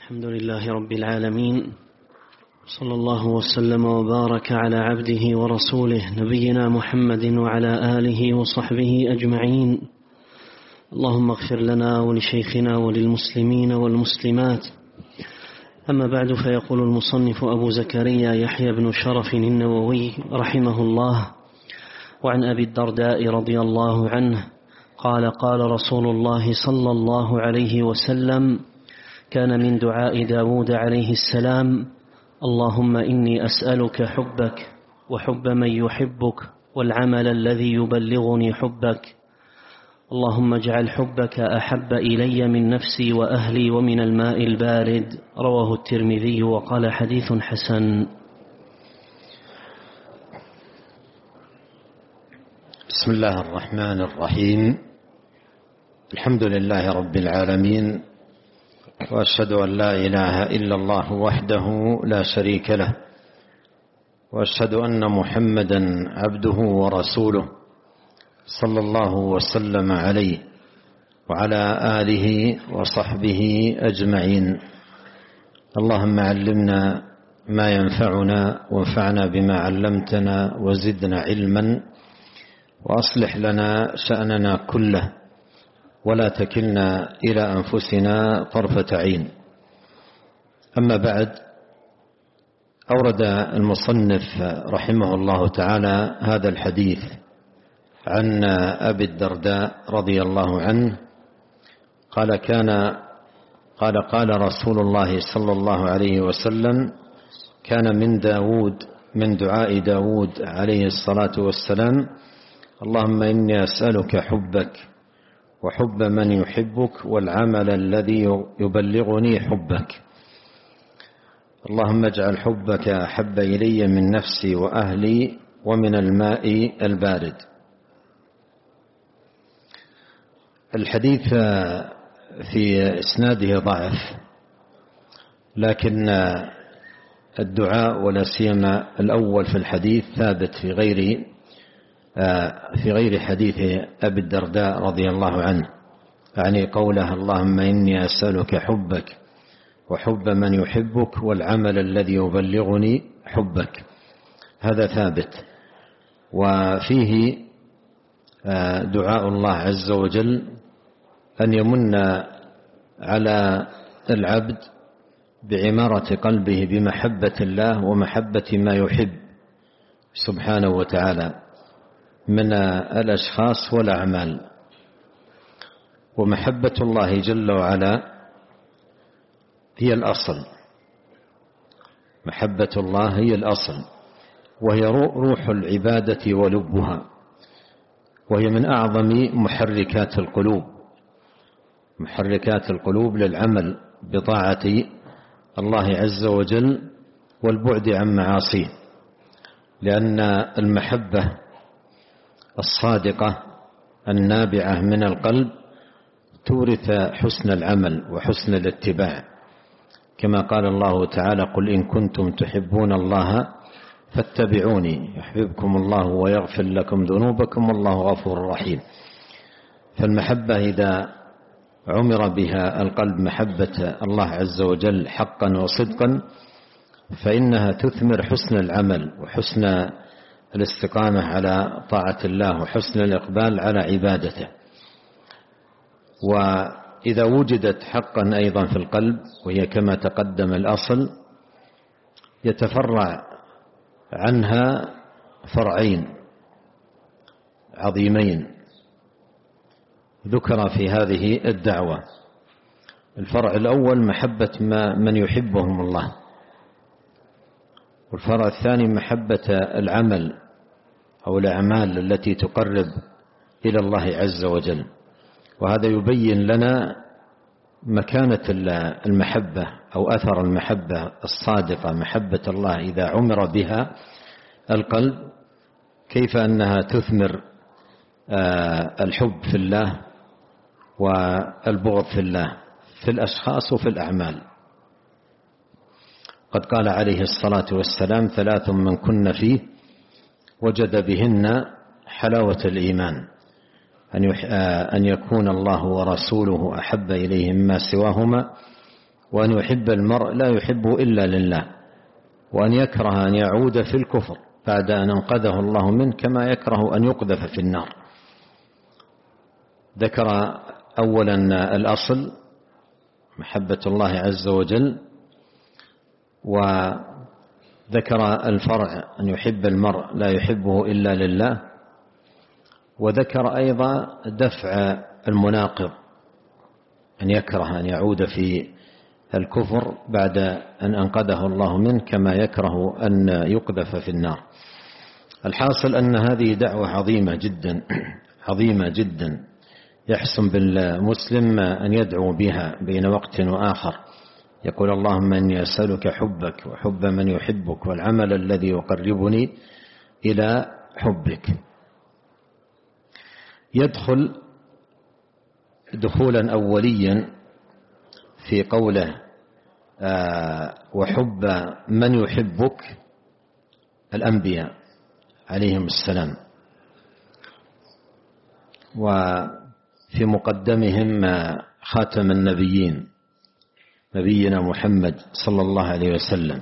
الحمد لله رب العالمين، صلى الله وسلم وبارك على عبده ورسوله نبينا محمد وعلى آله وصحبه أجمعين. اللهم اغفر لنا ولشيخنا وللمسلمين والمسلمات. أما بعد، فيقول المصنف أبو زكريا يحيى بن شرف النووي رحمه الله: وعن أبي الدرداء رضي الله عنه قال: قال رسول الله صلى الله عليه وسلم: كان من دعاء داود عليه السلام: اللهم إني أسألك حبك وحب من يحبك والعمل الذي يبلغني حبك. اللهم اجعل حبك أحب إلي من نفسي وأهلي ومن الماء البارد. رواه الترمذي وقال: حديث حسن. بسم الله الرحمن الرحيم. الحمد لله رب العالمين، وأشهد أن لا إله إلا الله وحده لا شريك له، وأشهد أن محمدا عبده ورسوله صلى الله وسلم عليه وعلى آله وصحبه أجمعين. اللهم علمنا ما ينفعنا وانفعنا بما علمتنا وزدنا علما، وأصلح لنا شأننا كله ولا تكلنا إلى أنفسنا طرفة عين. أما بعد، أورد المصنف رحمه الله تعالى هذا الحديث عن أبي الدرداء رضي الله عنه قال رسول الله صلى الله عليه وسلم: كان من دعاء داود عليه الصلاة والسلام: اللهم إني أسألك حبك وحب من يحبك والعمل الذي يبلغني حبك. اللهم اجعل حبك أحب إلي من نفسي وأهلي ومن الماء البارد. الحديث في إسناده ضعف، لكن الدعاء ولا سيما الأول في الحديث ثابت في غير حديث أبي الدرداء رضي الله عنه، يعني قوله: اللهم إني أسألك حبك وحب من يحبك والعمل الذي يبلغني حبك. هذا ثابت، وفيه دعاء الله عز وجل أن يمن على العبد بعمارة قلبه بمحبة الله ومحبة ما يحب سبحانه وتعالى من الأشخاص والأعمال. ومحبة الله جل وعلا هي الأصل، محبة الله هي الأصل، وهي روح العبادة ولبها، وهي من أعظم محركات القلوب للعمل بطاعة الله عز وجل والبعد عن معاصيه، لأن المحبة الصادقة النابعة من القلب تورث حسن العمل وحسن الاتباع، كما قال الله تعالى: قل إن كنتم تحبون الله فاتبعوني يحببكم الله ويغفر لكم ذنوبكم والله غفور رحيم. فالمحبة إذا عمر بها القلب محبة الله عز وجل حقا وصدقا فإنها تثمر حسن العمل وحسن الاستقامة على طاعة الله وحسن الإقبال على عبادته. وإذا وجدت حقا أيضا في القلب، وهي كما تقدم الأصل، يتفرع عنها فرعين عظيمين ذكر في هذه الدعوة. الفرع الأول محبة من يحبهم الله، والفرع الثاني محبة العمل أو الأعمال التي تقرب إلى الله عز وجل. وهذا يبين لنا مكانة المحبة أو أثر المحبة الصادقة، محبة الله إذا عمر بها القلب، كيف أنها تثمر الحب في الله والبغض في الله في الأشخاص وفي الأعمال. قد قال عليه الصلاة والسلام: 3 من كن فيه وجد بهن حلاوة الإيمان: أن يكون الله ورسوله أحب إليه مما سواهما، وأن يحب المرء لا يحبه إلا لله، وأن يكره أن يعود في الكفر بعد أن أنقذه الله منه كما يكره أن يقذف في النار. ذكر أولا الأصل محبة الله عز وجل، وذكر الفرع أن يحب المرء لا يحبه إلا لله، وذكر أيضا دفع المناقض أن يكره أن يعود في الكفر بعد أن أنقذه الله منه كما يكره أن يقذف في النار. الحاصل أن هذه دعوة عظيمة جدا عظيمة جدا يحسن بالمسلم أن يدعو بها بين وقت وآخر، يقول اللهم إني أسألك حبك وحب من يحبك والعمل الذي يقربني إلى حبك. يدخل دخولا أوليا في قوله وحب من يحبك الأنبياء عليهم السلام، وفي مقدمهم خاتم النبيين نبينا محمد صلى الله عليه وسلم.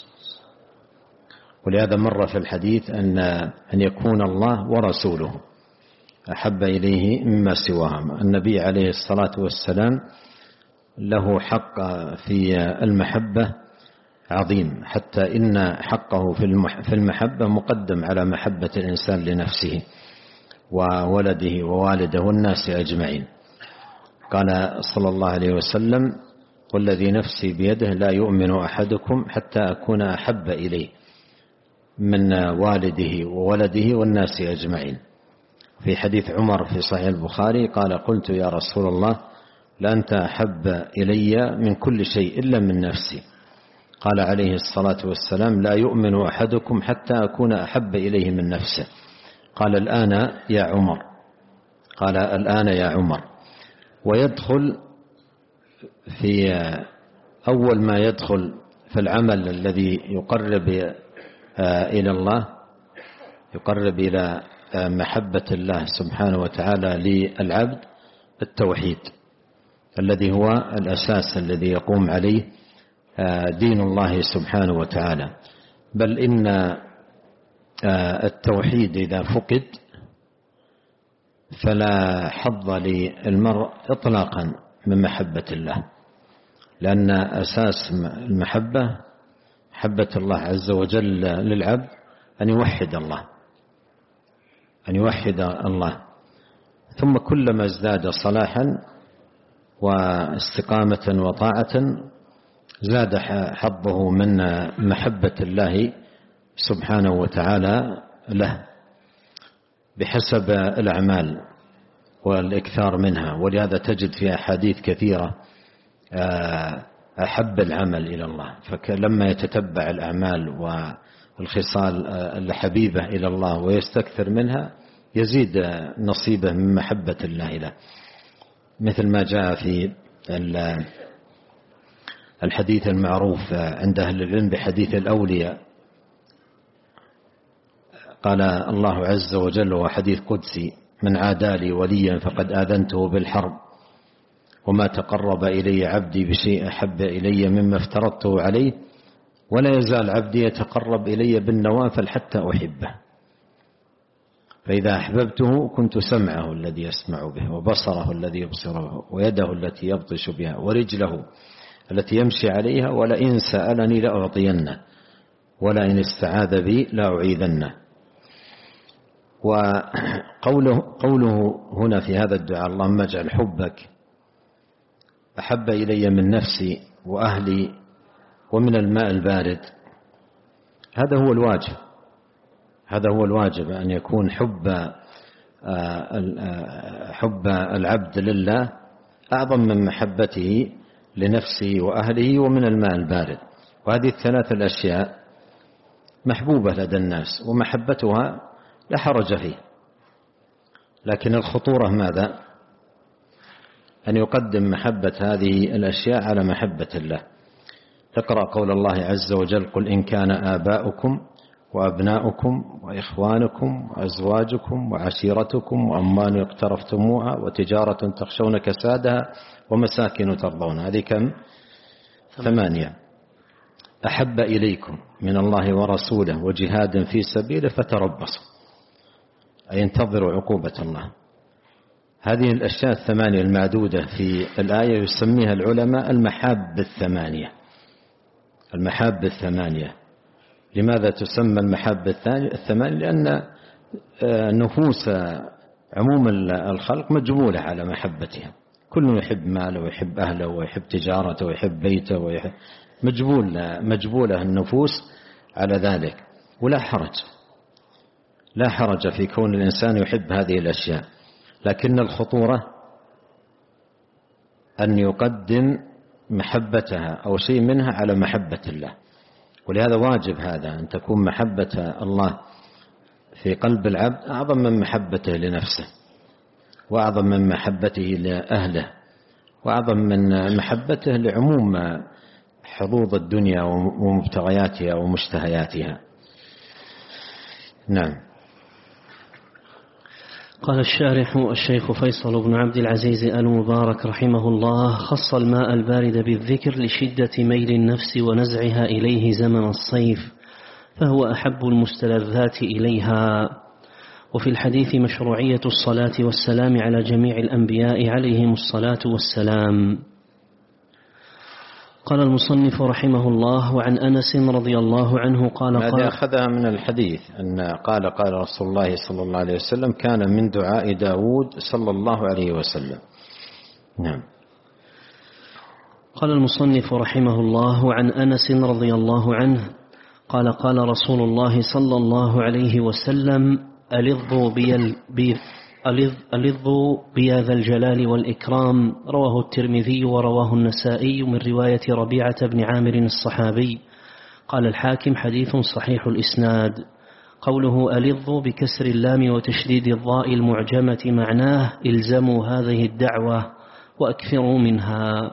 ولهذا مر في الحديث أن يكون الله ورسوله أحب إليه مما سواهما. النبي عليه الصلاة والسلام له حق في المحبة عظيم، حتى إن حقه في المحبة مقدم على محبة الإنسان لنفسه وولده ووالده والناس أجمعين. قال صلى الله عليه وسلم والذي نفسي بيده لا يؤمن أحدكم حتى أكون أحب إليه من والده وولده والناس أجمعين. في حديث عمر في صحيح البخاري قال قلت يا رسول الله لأنت أحب إلي من كل شيء إلا من نفسي. قال عليه الصلاة والسلام لا يؤمن أحدكم حتى أكون أحب إليه من نفسه. قال الآن يا عمر، قال الآن يا عمر. ويدخل في أول ما يدخل في العمل الذي يقرب إلى الله، يقرب إلى محبة الله سبحانه وتعالى للعبد التوحيد الذي هو الأساس الذي يقوم عليه دين الله سبحانه وتعالى. بل إن التوحيد إذا فقد فلا حظ للمرء إطلاقا من محبة الله، لأن أساس المحبة محبة الله عز وجل للعبد أن يوحد الله، أن يوحد الله. ثم كلما ازداد صلاحا واستقامة وطاعة زاد حظه من محبة الله سبحانه وتعالى له بحسب الأعمال والإكثار منها. ولهذا تجد في أحاديث كثيرة أحب العمل إلى الله، فلما يتتبع الأعمال والخصال الحبيبة إلى الله ويستكثر منها يزيد نصيبه من محبة الله له، مثل ما جاء في الحديث المعروف عند أهل العلم بحديث الأولياء. قال الله عز وجل وحديث قدسي من عادى لي وليا فقد آذنته بالحرب وما تقرب إلي عبدي بشيء أحب إلي مما افترضته عليه ولا يزال عبدي يتقرب إلي بالنوافل حتى أحبه، فإذا أحببته كنت سمعه الذي يسمع به وبصره الذي يبصر به ويده التي يبطش بها ورجله التي يمشي عليها ولئن سألني لأعطينه ولئن استعاذ بي لأعيذنه. وقوله هنا في هذا الدعاء اللهم اجعل حبك أحب إلي من نفسي وأهلي ومن الماء البارد، هذا هو الواجب، هذا هو الواجب أن يكون حب العبد لله أعظم من محبته لنفسه وأهله ومن الماء البارد. وهذه الثلاث الأشياء محبوبة لدى الناس ومحبتها لا حرج فيه، لكن الخطورة ماذا؟ أن يقدم محبة هذه الأشياء على محبة الله. تقرأ قول الله عز وجل قل إن كان آباؤكم وأبناؤكم وإخوانكم وأزواجكم وعشيرتكم وأموال اقترفتموها وتجارة تخشون كسادها ومساكن ترضون، هذه كم؟ 8: أحب إليكم من الله ورسوله وجهاد في سبيله فتربصوا، أي انتظروا عقوبة الله. هذه الأشياء 8 المعدودة في الآية يسميها العلماء المحاب 8. المحاب 8. لماذا تسمى المحاب 8؟ لأن نفوس عموم الخلق مجبولة على محبتها، كل يحب ماله ويحب أهله ويحب تجارته ويحب بيته ويحب، مجبولة النفوس على ذلك. ولا حرج في كون الإنسان يحب هذه الأشياء، لكن الخطورة أن يقدم محبتها أو شيء منها على محبة الله. ولهذا واجب هذا، أن تكون محبة الله في قلب العبد أعظم من محبته لنفسه، وأعظم من محبته لأهله، وأعظم من محبته لعموم حظوظ الدنيا ومبتغياتها ومشتهياتها. نعم. قال الشارح الشيخ فيصل بن عبد العزيز آل مبارك رحمه الله: خص الماء البارد بالذكر لشدة ميل النفس ونزعها إليه زمن الصيف، فهو أحب المستلذات إليها. وفي الحديث مشروعية الصلاة والسلام على جميع الأنبياء عليهم الصلاة والسلام. قال المصنف رحمه الله: وعن أنس رضي الله عنه قال هذا أخذها من الحديث أن قال رسول الله صلى الله عليه وسلم: كان من دعاء داود صلى الله عليه وسلم. نعم. قال المصنف رحمه الله: وعن أنس رضي الله عنه قال قال رسول الله صلى الله عليه وسلم: ألظوا بيا ذا الجلال والإكرام. رواه الترمذي ورواه النسائي من رواية ربيعة بن عامر الصحابي. قال الحاكم: حديث صحيح الإسناد. قوله ألظوا بكسر اللام وتشديد الضاء المعجمة معناه إلزموا هذه الدعوة وأكثروا منها.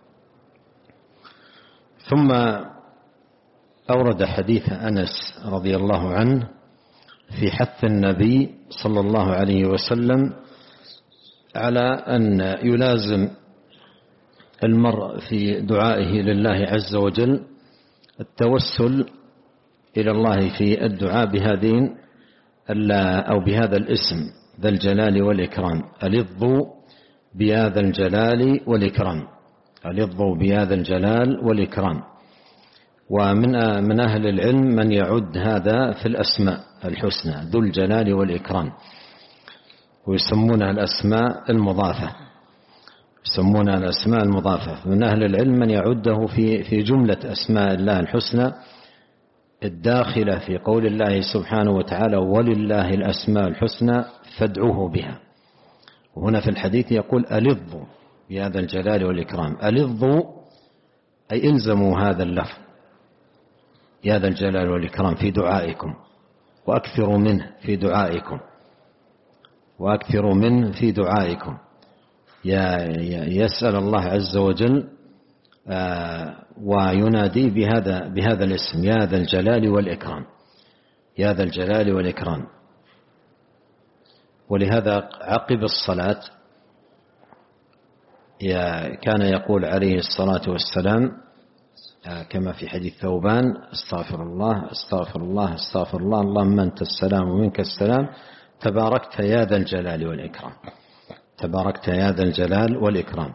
ثم أورد حديث أنس رضي الله عنه في حث النبي صلى الله عليه وسلم على أن يلازم المرء في دعائه لله عز وجل التوسل إلى الله في الدعاء بهذين أو بهذا الاسم ذا الجلال والإكرام. ألظوا بهذا الجلال والإكرام. ألظوا بهذا الجلال والإكرام. ومن أهل العلم من يعد هذا في الأسماء الحسنى، ذو الجلال والإكرام، ويسمونها الأسماء المضافة، يسمونها الأسماء المضافة. من أهل العلم من يعده في جملة أسماء الله الحسنى الداخلة في قول الله سبحانه وتعالى: ولله الأسماء الحسنى فادعوه بها. وهنا في الحديث يقول: ألظوا بهذا الجلال والإكرام. ألظوا أي إلزموا هذا اللفظ يا ذا الجلال والإكرام في دعائكم، وأكثروا منه في دعائكم، وأكثروا منه في دعائكم. يسأل الله عز وجل وينادي بهذا الاسم: يا ذا الجلال والإكرام، يا ذا الجلال والإكرام. ولهذا عقب الصلاة كان يقول عليه الصلاة والسلام كما في حديث ثوبان: استغفر الله استغفر الله استغفر الله، اللهم أنت السلام ومنك السلام، تباركت يا ذا الجلال والإكرام، تباركت يا ذا الجلال والإكرام.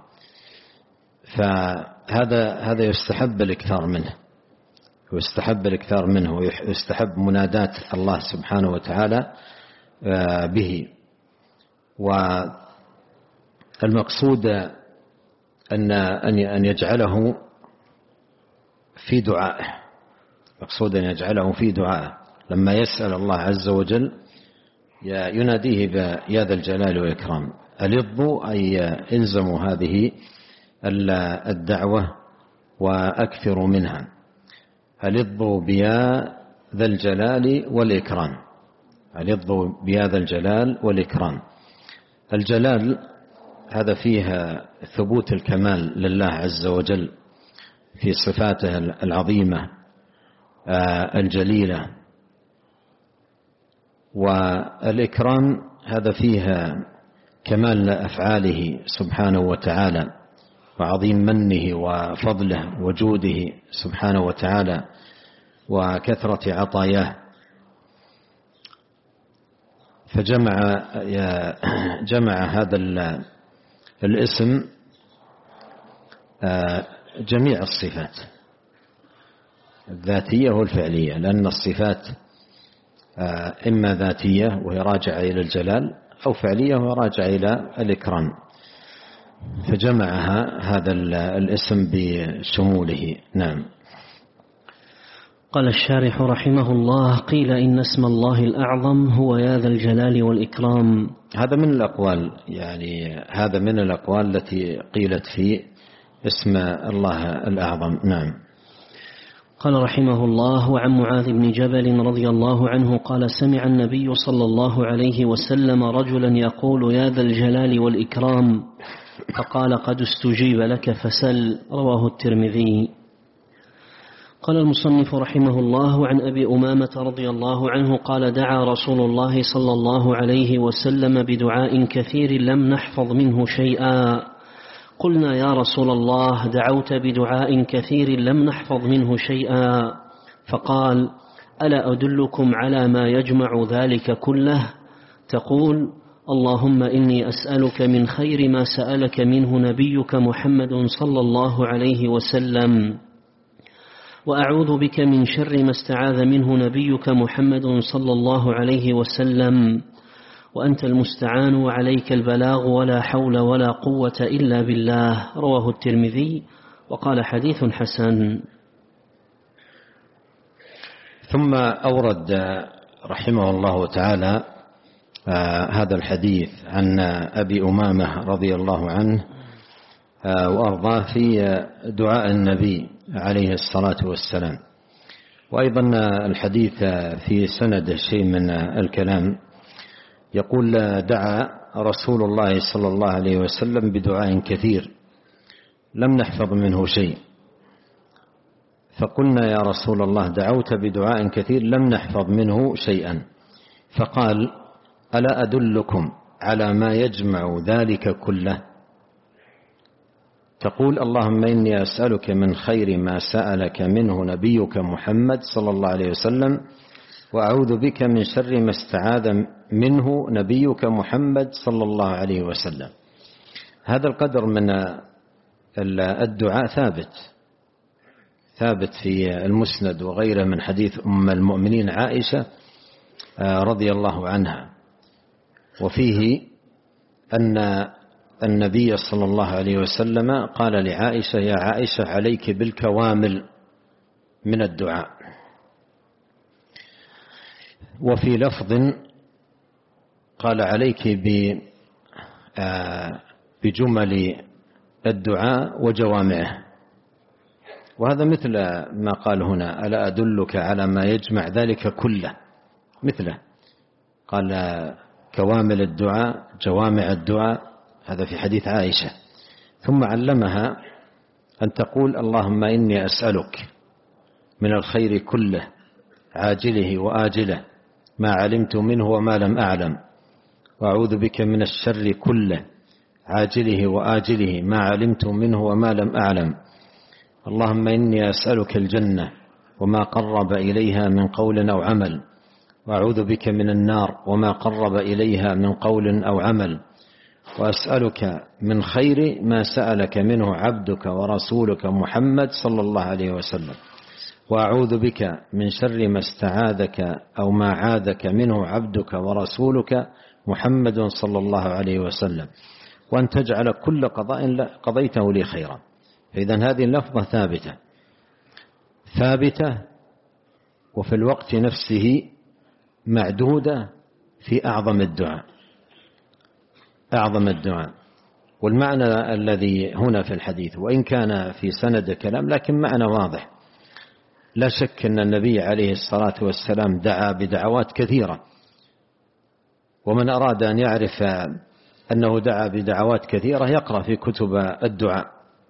فهذا يستحب الإكثار منه، ويستحب الإكثار منه، ويستحب مناداة الله سبحانه وتعالى به. والمقصود أن يجعله في دعائه، مقصود أن يجعله في دعائه لما يسأل الله عز وجل يناديه بيا ذا الجلال والإكرام. ألظوا أي إلزموا هذه الدعوة وأكثروا منها. ألظوا بيا ذا الجلال والإكرام. ألظوا بيا ذا الجلال والإكرام. الجلال هذا فيها ثبوت الكمال لله عز وجل في صفاته العظيمة الجليلة. والإكرام هذا فيها كمال أفعاله سبحانه وتعالى وعظيم منه وفضله وجوده سبحانه وتعالى وكثرة عطاياه، فجمع هذا الاسم جميع الصفات الذاتية والفعلية، لأن الصفات إما ذاتية وهي راجعة إلى الجلال، أو فعلية وهي راجعة إلى الإكرام، فجمعها هذا الاسم بشموله. نعم. قال الشارح رحمه الله: قيل إن اسم الله الأعظم هو يا ذا الجلال والإكرام. هذا من الأقوال، يعني هذا من الأقوال التي قيلت في اسم الله الأعظم. نعم. قال رحمه الله: وعن معاذ بن جبل رضي الله عنه قال: سمع النبي صلى الله عليه وسلم رجلا يقول يا ذا الجلال والإكرام، فقال: قد استجيب لك فسل. رواه الترمذي. قال المصنف رحمه الله: عن أبي أمامة رضي الله عنه قال: دعا رسول الله صلى الله عليه وسلم بدعاء كثير لم نحفظ منه شيئا. قلنا: يا رسول الله، دعوت بدعاء كثير لم نحفظ منه شيئا. فقال: ألا أدلكم على ما يجمع ذلك كله؟ تقول: اللهم إني أسألك من خير ما سألك منه نبيك محمد صلى الله عليه وسلم، وأعوذ بك من شر ما استعاذ منه نبيك محمد صلى الله عليه وسلم، وأنت المستعان وعليك البلاغ ولا حول ولا قوة إلا بالله. رواه الترمذي وقال: حديث حسن. ثم أورد رحمه الله تعالى هذا الحديث عن أبي أمامة رضي الله عنه وأرضاه في دعاء النبي عليه الصلاة والسلام. وأيضا الحديث في سند شيء من الكلام، يقول: دعا رسول الله صلى الله عليه وسلم بدعاء كثير لم نحفظ منه شيء. فقلنا: يا رسول الله، دعوت بدعاء كثير لم نحفظ منه شيئا. فقال: ألا أدلكم على ما يجمع ذلك كله؟ تقول: اللهم إني أسألك من خير ما سألك منه نبيك محمد صلى الله عليه وسلم، وأعوذ بك من شر ما استعاذ منه نبيك محمد صلى الله عليه وسلم. هذا القدر من الدعاء ثابت في المسند وغيره من حديث أم المؤمنين عائشة رضي الله عنها، وفيه أن النبي صلى الله عليه وسلم قال لعائشة: يا عائشة، عليك بالكوامل من الدعاء. وفي لفظ قال: عليك بجمل الدعاء وجوامعه. وهذا مثل ما قال هنا: ألا أدلك على ما يجمع ذلك كله، مثله قال: كوامل الدعاء، جوامع الدعاء، هذا في حديث عائشة. ثم علمها أن تقول: اللهم إني أسألك من الخير كله عاجله وآجله ما علمت منه وما لم أعلم، وأعوذ بك من الشر كله عاجله وآجله ما علمت منه وما لم أعلم. اللهم إني أسألك الجنة وما قرب إليها من قول أو عمل، وأعوذ بك من النار وما قرب إليها من قول أو عمل، وأسألك من خير ما سألك منه عبدك ورسولك محمد صلى الله عليه وسلم، وأعوذ بك من شر ما استعاذك أو ما عاذك منه عبدك ورسولك محمد صلى الله عليه وسلم، وأن تجعل كل قضاء قضيته لي خيرا. إذن هذه اللفظة ثابتة وفي الوقت نفسه معدودة في أعظم الدعاء. والمعنى الذي هنا في الحديث وإن كان في سند كلام لكن معنى واضح. لا شك أن النبي عليه الصلاة والسلام دعا بدعوات كثيرة، ومن أراد أن يعرف أنه دعا بدعوات كثيرة يقرأ في كتب الدعاء،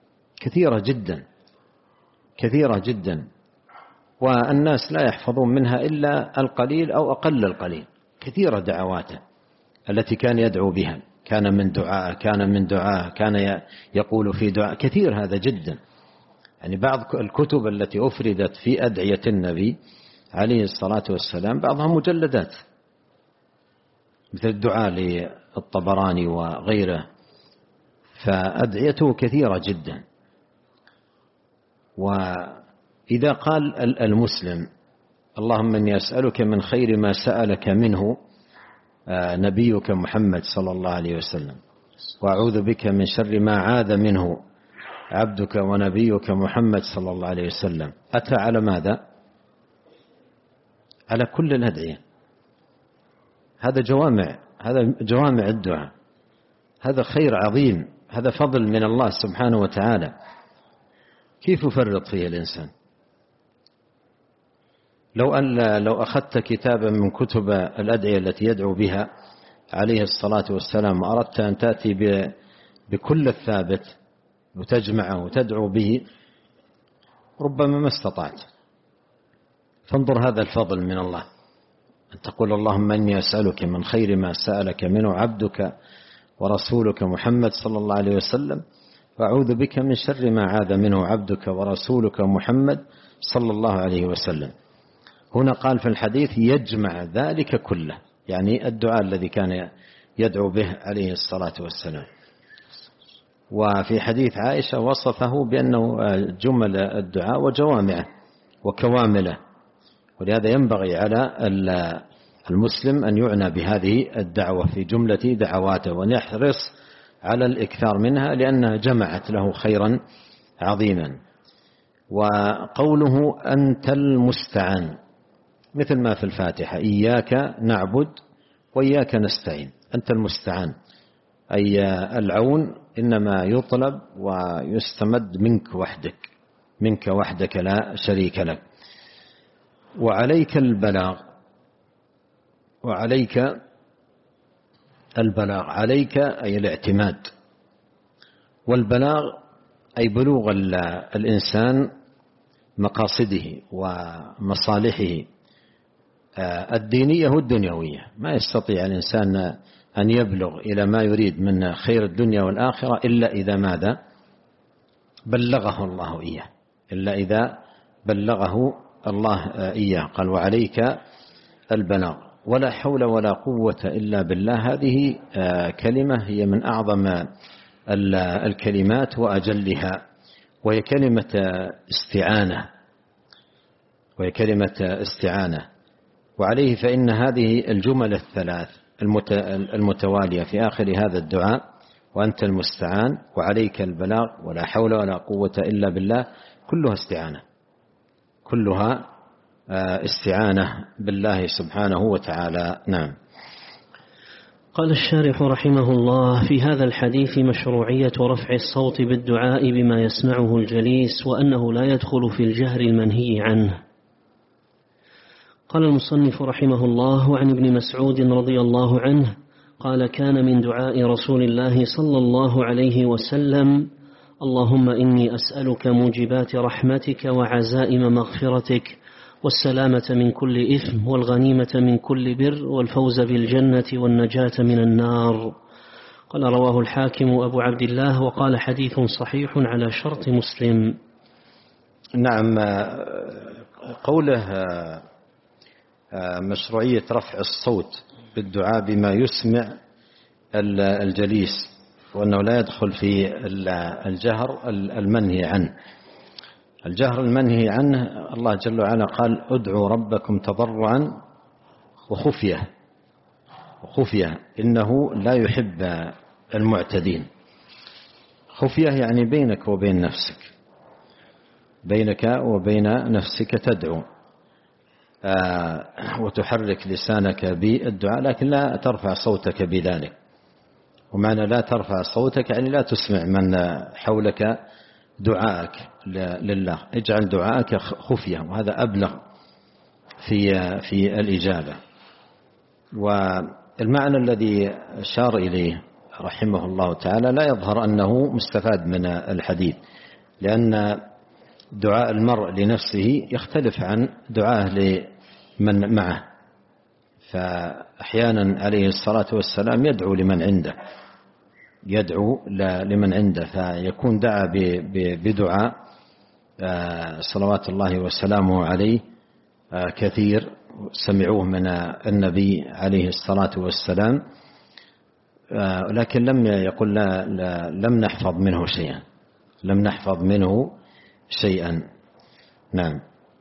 كثيرة جدا، والناس لا يحفظون منها إلا القليل أو أقل القليل. كثيرة دعواته التي كان يدعو بها، كان يقول في دعاء كثير، هذا جدا. يعني بعض الكتب التي أفردت في أدعية النبي عليه الصلاة والسلام بعضها مجلدات، مثل الدعاء للطبراني وغيره، فأدعيته كثيرة جدا. وإذا قال المسلم اللهم إني أسألك من خير ما سألك منه نبيك محمد صلى الله عليه وسلم، وأعوذ بك من شر ما عاذ منه عبدك ونبيك محمد صلى الله عليه وسلم، أتى على ماذا؟ على كل الأدعية. هذا جوامع الدعاء، هذا خير عظيم، هذا فضل من الله سبحانه وتعالى، كيف يفرط فيه الإنسان؟ لو أخذت كتابا من كتب الأدعية التي يدعو بها عليه الصلاة والسلام وأردت أن تأتي بكل الثابت وتجمعه وتدعو به، ربما ما استطعت. فانظر هذا الفضل من الله، أن تقول اللهم إني أسألك من خير ما سألك منه عبدك ورسولك محمد صلى الله عليه وسلم، وأعوذ بك من شر ما عاذ منه عبدك ورسولك محمد صلى الله عليه وسلم. هنا قال في الحديث يجمع ذلك كله، يعني الدعاء الذي كان يدعو به عليه الصلاة والسلام. وفي حديث عائشة وصفه بأنه جمل الدعاء وجوامعه وكوامله، ولهذا ينبغي على المسلم أن يعنى بهذه الدعوة في جملة دعواته، وأن يحرص على الإكثار منها لأنها جمعت له خيرا عظيما. وقوله أنت المستعان مثل ما في الفاتحة، إياك نعبد وإياك نستعين. أنت المستعان أي العون إنما يطلب ويستمد منك وحدك لا شريك لك. وعليك البلاغ، عليك أي الاعتماد، والبلاغ أي بلوغ الإنسان مقاصده ومصالحه الدينية والدنيوية. ما يستطيع الإنسان أن يبلغ إلى ما يريد من خير الدنيا والآخرة إلا إذا ماذا؟ بلغه الله إياه، إلا إذا بلغه الله إياه. قال وعليك البلاغ، ولا حول ولا قوة إلا بالله. هذه كلمة هي من أعظم الكلمات وأجلها، وهي كلمة استعانة. وعليه فإن هذه الجمل الثلاث المتوالية في آخر هذا الدعاء، وأنت المستعان وعليك البلاغ ولا حول ولا قوة إلا بالله، كلها استعانة بالله سبحانه وتعالى. نعم. قال الشارح رحمه الله: في هذا الحديث مشروعية رفع الصوت بالدعاء بما يسمعه الجليس، وأنه لا يدخل في الجهر المنهي عنه. قال المصنف رحمه الله: وعن ابن مسعود رضي الله عنه قال: كان من دعاء رسول الله صلى الله عليه وسلم: اللهم إني أسألك موجبات رحمتك وعزائم مغفرتك والسلامة من كل إثم والغنيمة من كل بر والفوز بالجنة والنجاة من النار. قال: رواه الحاكم أبو عبد الله، وقال حديث صحيح على شرط مسلم. نعم. قوله مشروعية رفع الصوت بالدعاء بما يسمع الجليس، وأنه لا يدخل في الجهر المنهي عنه. الجهر المنهي عنه الله جل وعلا قال: ادعوا ربكم تضرعا وخفية إنه لا يحب المعتدين. خفية يعني بينك وبين نفسك تدعو وتحرك لسانك بالدعاء، لكن لا ترفع صوتك بذلك. ومعنى لا ترفع صوتك يعني لا تسمع من حولك دعاءك لله، اجعل دعاءك خفية، وهذا أبلغ في الإجابة. والمعنى الذي أشار إليه رحمه الله تعالى لا يظهر أنه مستفاد من الحديث، لأن دعاء المرء لنفسه يختلف عن دعاه لمن معه. فأحيانا عليه الصلاة والسلام يدعو لمن عنده، يدعو لمن عنده، فيكون دعا بدعاء صلوات الله وسلامه عليه كثير سمعوه من النبي عليه الصلاة والسلام، لكن لم يقل لم نحفظ منه شيئا. نعم.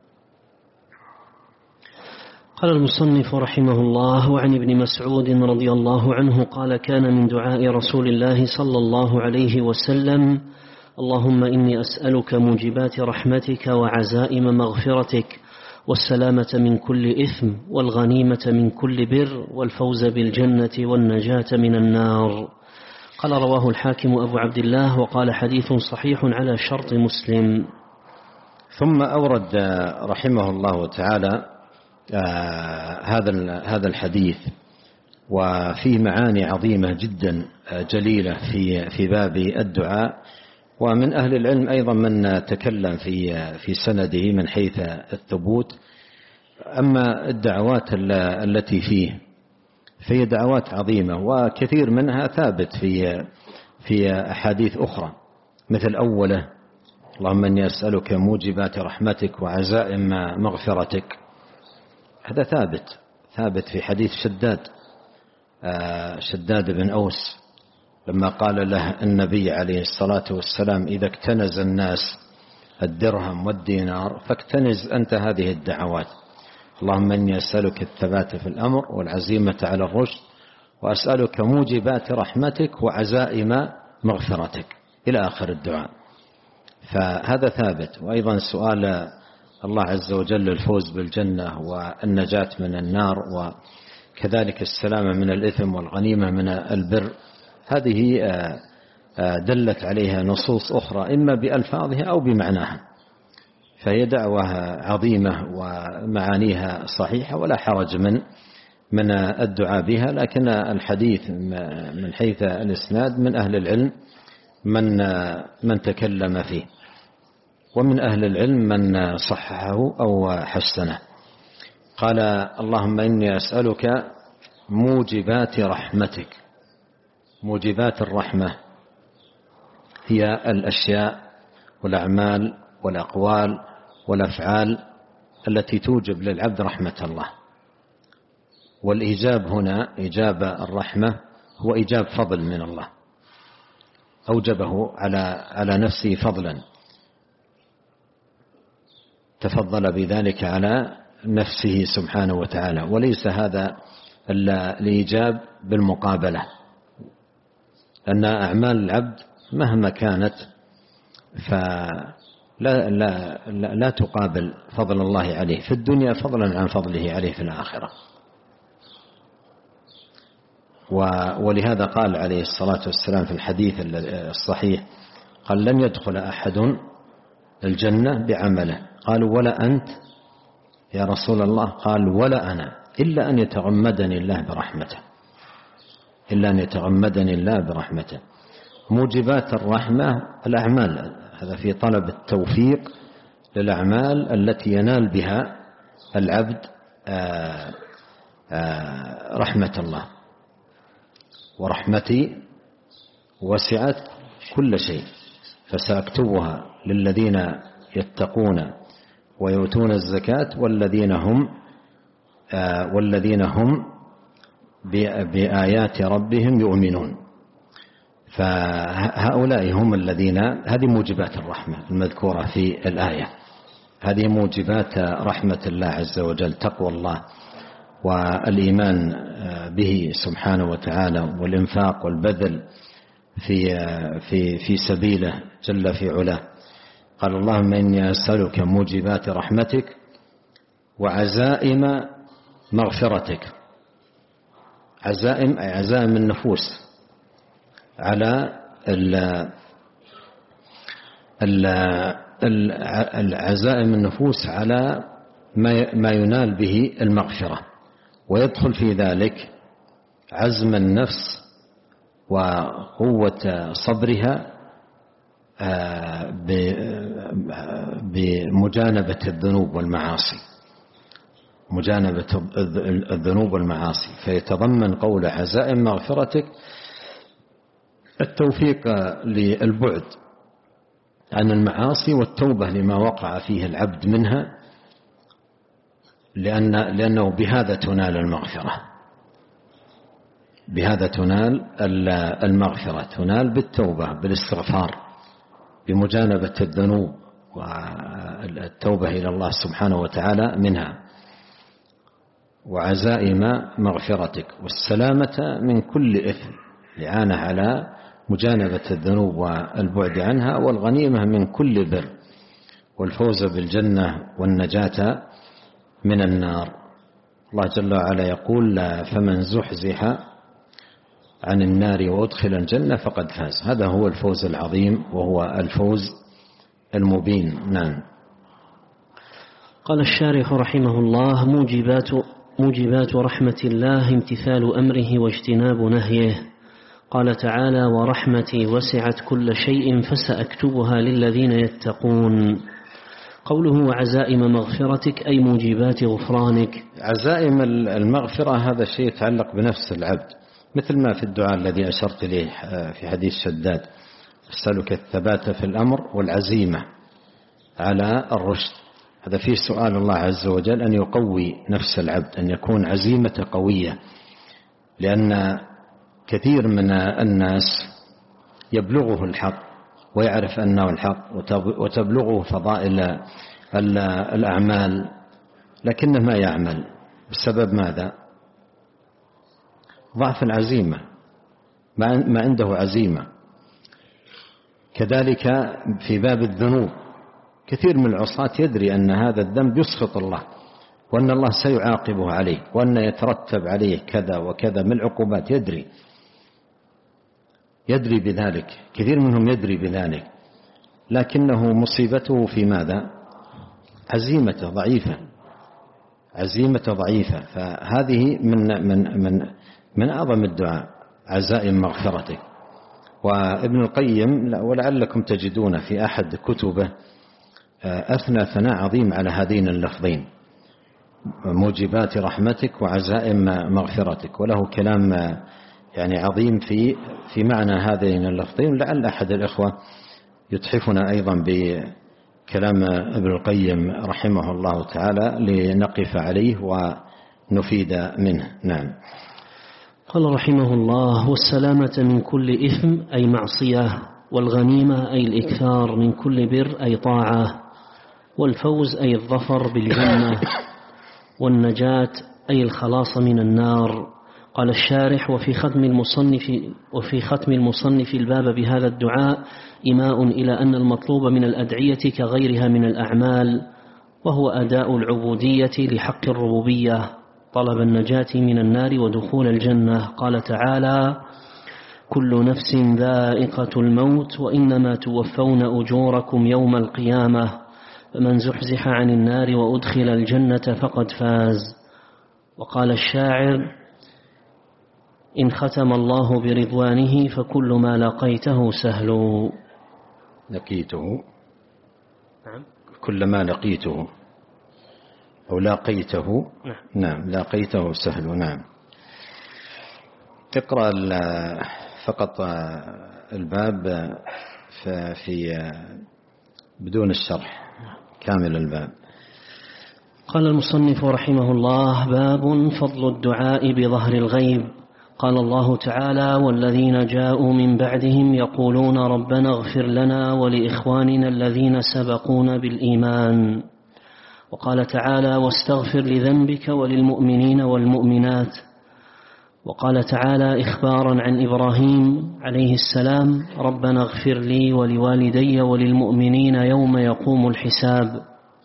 قال المصنف رحمه الله: وعن ابن مسعود رضي الله عنه قال: كان من دعاء رسول الله صلى الله عليه وسلم: اللهم إني أسألك موجبات رحمتك وعزائم مغفرتك والسلامة من كل إثم والغنيمة من كل بر والفوز بالجنة والنجاة من النار. قال: رواه الحاكم أبو عبد الله، وقال: حديث صحيح على شرط مسلم. ثم أورد رحمه الله تعالى هذا الحديث، وفيه معاني عظيمة جدا جليلة في باب الدعاء. ومن أهل العلم أيضا من تكلم في سنده من حيث الثبوت. أما الدعوات التي فيه فهي دعوات عظيمة، وكثير منها ثابت في أحاديث أخرى، مثل أوله: اللهم إني أسألك موجبات رحمتك وعزائم مغفرتك. هذا ثابت في حديث شداد بن أوس، لما قال له النبي عليه الصلاة والسلام: إذا اكتنز الناس الدرهم والدينار فاكتنز أنت هذه الدعوات، اللهم إني أسألك الثبات في الأمر والعزيمة على الرشد وأسألك موجبات رحمتك وعزائم مغفرتك، إلى آخر الدعاء. فهذا ثابت. وأيضا سؤال الله عز وجل الفوز بالجنة والنجاة من النار، وكذلك السلامة من الإثم والغنيمة من البر، هذه دلت عليها نصوص أخرى إما بألفاظها أو بمعناها، فهي دعوة عظيمة ومعانيها صحيحة ولا حرج من الدعاء بها. لكن الحديث من حيث الإسناد من أهل العلم من تكلم فيه، ومن أهل العلم من صححه أو حسنه. قال: اللهم إني أسألك موجبات رحمتك. موجبات الرحمة هي الأشياء والأعمال والأقوال والأفعال التي توجب للعبد رحمة الله. والإيجاب هنا، إيجاب الرحمة، هو إيجاب فضل من الله، أوجبه على نفسه فضلا، تفضل بذلك على نفسه سبحانه وتعالى. وليس هذا الإيجاب بالمقابلة، أن أعمال العبد مهما كانت لا تقابل فضل الله عليه في الدنيا فضلا عن فضله عليه في الآخرة. ولهذا قال عليه الصلاة والسلام في الحديث الصحيح: قال: لن يدخل أحد الجنة بعمله. قالوا: ولا أنت يا رسول الله؟ قال: ولا أنا، إلا أن يتغمدني الله برحمته. إلا أن يتغمدني الله برحمته. موجبات الرحمة الأعمال، هذا في طلب التوفيق للأعمال التي ينال بها العبد رحمة الله. ورحمتي وسعت كل شيء فسأكتبها للذين يتقون ويؤتون الزكاة والذين هم بآيات ربهم يؤمنون. فهؤلاء هم الذين، هذه موجبات الرحمة المذكورة في الآية، هذه موجبات رحمة الله عز وجل: تقوى الله والإيمان به سبحانه وتعالى، والإنفاق والبذل في سبيله جل في علاه. قال: اللهم إني أسألك موجبات رحمتك وعزائم مغفرتك. عزائم أي عزائم النفوس على العزائم النفوس على ما ينال به المغفرة، ويدخل في ذلك عزم النفس وقوة صبرها بمجانبة الذنوب والمعاصي، مجانبة الذنوب والمعاصي. فيتضمن قول عزائم مغفرتك التوفيق للبعد عن المعاصي والتوبة لما وقع فيه العبد منها، لأنه بهذا تنال المغفرة، بهذا تنال المغفرة، تنال بالتوبة بالاستغفار بمجانبة الذنوب والتوبة إلى الله سبحانه وتعالى منها، وعزائم مغفرتك والسلامة من كل إثم، الإعانة على مجانبة الذنوب والبعد عنها، والغنيمة من كل بر، والفوز بالجنة والنجاة من النار. الله جل وعلا يقول: فمن زحزح عن النار وأدخل الجنة فقد فاز. هذا هو الفوز العظيم وهو الفوز المبين. نعم. قال الشارح رحمه الله: موجبات رحمة الله امتثال أمره واجتناب نهيه. قال تعالى: ورحمتي وسعت كل شيء فسأكتبها للذين يتقون. قوله وعزائم مغفرتك أي موجبات غفرانك. عزائم المغفرة هذا شيء يتعلق بنفس العبد، مثل ما في الدعاء الذي أشرت إليه في حديث شداد: أسألك الثبات في الأمر والعزيمة على الرشد. هذا فيه سؤال الله عز وجل أن يقوي نفس العبد، أن يكون عزيمة قوية، لأن كثير من الناس يبلغه الحق ويعرف أنه الحق وتبلغه فضائل الأعمال، لكنه ما يعمل بسبب ماذا؟ ضعف العزيمة، ما عنده عزيمة. كذلك في باب الذنوب، كثير من العصاة يدري أن هذا الذنب يسخط الله وأن الله سيعاقبه عليه وأن يترتب عليه كذا وكذا من العقوبات، يدري بذلك، كثير منهم يدري بذلك، لكنه مصيبته في ماذا؟ عزيمته ضعيفة. فهذه من أعظم الدعاء عزائم مغفرتك. وابن القيم ولعلكم تجدون في أحد كتبه أثنى ثناء عظيم على هذين اللفظين: موجبات رحمتك وعزائم مغفرتك، وله كلام يعني عظيم في معنى هذين اللفظين. لعل أحد الإخوة يتحفنا أيضا بكلام ابن القيم رحمه الله تعالى لنقف عليه ونفيد منه. نعم. قال رحمه الله: والسلامة من كل إثم أي معصية، والغنيمة أي الإكثار من كل بر أي طاعة، والفوز أي الظفر بالجنة، والنجاة أي الخلاص من النار. قال الشارح: وفي ختم المصنف الباب بهذا الدعاء إيماء إلى أن المطلوب من الأدعية كغيرها من الأعمال، وهو أداء العبودية لحق الربوبية، طلب النجاة من النار ودخول الجنة. قال تعالى: كل نفس ذائقة الموت وإنما توفون أجوركم يوم القيامة، فمن زحزح عن النار وأدخل الجنة فقد فاز. وقال الشاعر: إن ختم الله برضوانه فكل ما لقيته سهل. كل ما لقيته أو لاقيته. نعم، لاقيته سهل. نعم. اقرأ فقط الباب في بدون الشرح، كامل الباب. قال المصنف رحمه الله: باب فضل الدعاء بظهر الغيب. قال الله تعالى: والذين جاءوا من بعدهم يقولون ربنا اغفر لنا ولإخواننا الذين سبقونا بالإيمان. وقال تعالى: واستغفر لذنبك وللمؤمنين والمؤمنات. وقال تعالى إخبارا عن إبراهيم عليه السلام: ربنا اغفر لي ولوالدي وللمؤمنين يوم يقوم الحساب.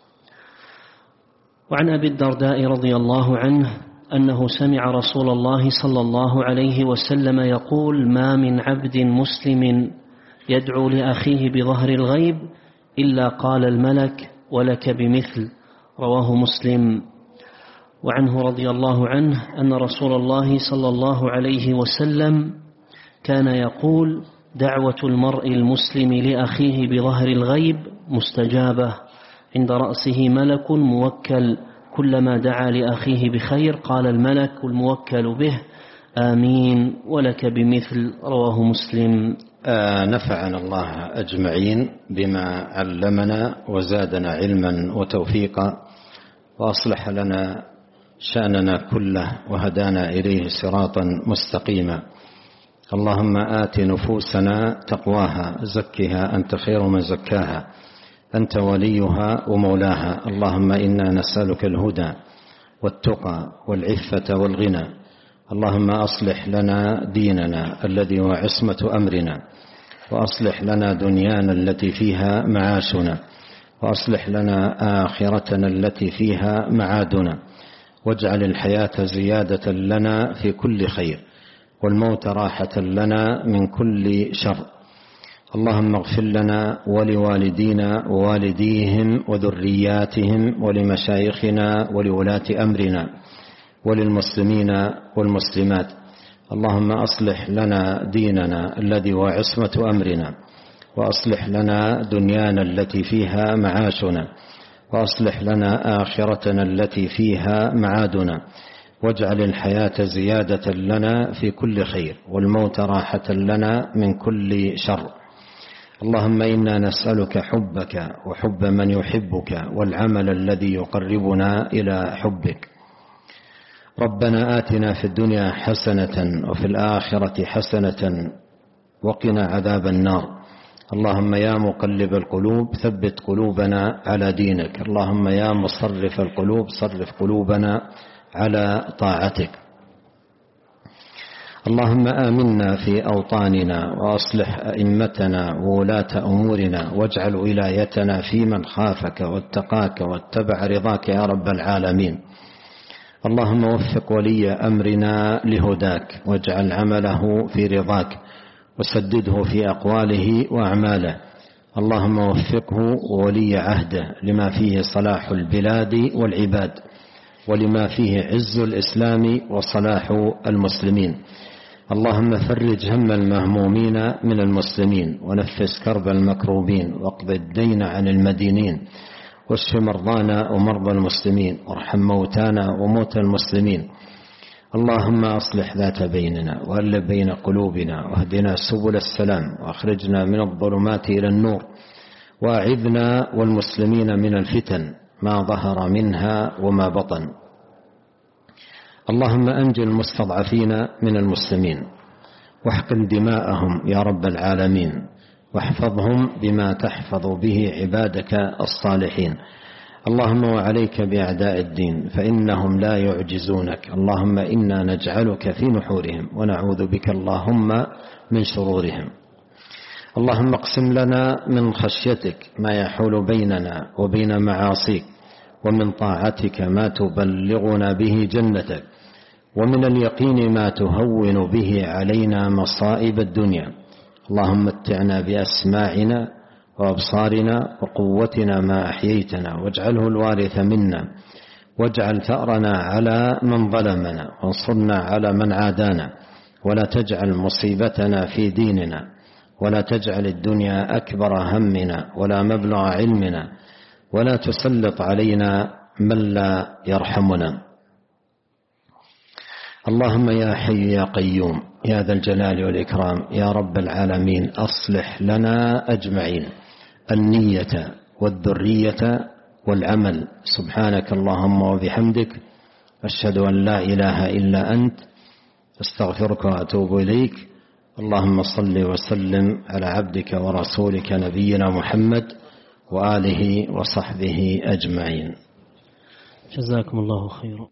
وعن أبي الدرداء رضي الله عنه أنه سمع رسول الله صلى الله عليه وسلم يقول: ما من عبد مسلم يدعو لأخيه بظهر الغيب إلا قال الملك ولك بمثل. رواه مسلم. وعنه رضي الله عنه أن رسول الله صلى الله عليه وسلم كان يقول: دعوة المرء المسلم لأخيه بظهر الغيب مستجابة، عند رأسه ملك موكل، كلما دعا لأخيه بخير قال الملك الموكل به: آمين ولك بمثل. رواه مسلم. نفعنا الله أجمعين بما علمنا وزادنا علما وتوفيقا وأصلح لنا شأننا كله وهدانا إليه صراطا مستقيما. اللهم آت نفوسنا تقواها زكها أنت خير من زكاها أنت وليها ومولاها. اللهم إنا نسألك الهدى والتقى والعفة والغنى. اللهم أصلح لنا ديننا الذي هو عصمة أمرنا، وأصلح لنا دنيانا التي فيها معاشنا، وأصلح لنا آخرتنا التي فيها معادنا، واجعل الحياة زيادة لنا في كل خير والموت راحة لنا من كل شر. اللهم اغفر لنا ولوالدينا ووالديهم وذرياتهم ولمشايخنا ولولاة أمرنا وللمسلمين والمسلمات. اللهم أصلح لنا ديننا الذي هو عصمة أمرنا، وأصلح لنا دنيانا التي فيها معاشنا، وأصلح لنا آخرتنا التي فيها معادنا، واجعل الحياة زيادة لنا في كل خير والموت راحة لنا من كل شر. اللهم إنا نسألك حبك وحب من يحبك والعمل الذي يقربنا إلى حبك. ربنا آتنا في الدنيا حسنة وفي الآخرة حسنة وقنا عذاب النار. اللهم يا مقلب القلوب ثبت قلوبنا على دينك. اللهم يا مصرف القلوب صرف قلوبنا على طاعتك. اللهم آمنا في أوطاننا وأصلح أئمتنا وولاة أمورنا، واجعل ولايتنا في من خافك واتقاك واتبع رضاك يا رب العالمين. اللهم وفق ولي أمرنا لهداك، واجعل عمله في رضاك، وسدده في أقواله وأعماله. اللهم وفقه وولي عهده لما فيه صلاح البلاد والعباد، ولما فيه عز الإسلام وصلاح المسلمين. اللهم فرج هم المهمومين من المسلمين، ونفس كرب المكروبين، واقض الدين عن المدينين، واشف مرضانا ومرضى المسلمين، وارحم موتانا وموتى المسلمين. اللهم أصلح ذات بيننا وألف بين قلوبنا، واهدنا سبل السلام، وأخرجنا من الظلمات إلى النور، وأعذنا والمسلمين من الفتن ما ظهر منها وما بطن. اللهم أنجل المستضعفين من المسلمين، واحقن دماءهم يا رب العالمين، واحفظهم بما تحفظ به عبادك الصالحين. اللهم وعليك بأعداء الدين فإنهم لا يعجزونك. اللهم إنا نجعلك في نحورهم ونعوذ بك اللهم من شرورهم. اللهم اقسم لنا من خشيتك ما يحول بيننا وبين معاصيك، ومن طاعتك ما تبلغنا به جنتك، ومن اليقين ما تهون به علينا مصائب الدنيا. اللهم متعنا بأسماعنا وأبصارنا وقوتنا ما أحييتنا، واجعله الوارث منا، واجعل ثأرنا على من ظلمنا، وانصرنا على من عادانا، ولا تجعل مصيبتنا في ديننا، ولا تجعل الدنيا أكبر همنا ولا مبلغ علمنا، ولا تسلط علينا من لا يرحمنا. اللهم يا حي يا قيوم يا ذا الجلال والإكرام يا رب العالمين، أصلح لنا أجمعين النية والذرية والعمل. سبحانك اللهم وبحمدك، أشهد أن لا إله إلا أنت، أستغفرك وأتوب إليك. اللهم صل وسلم على عبدك ورسولك نبينا محمد وآله وصحبه أجمعين. جزاكم الله خيرا.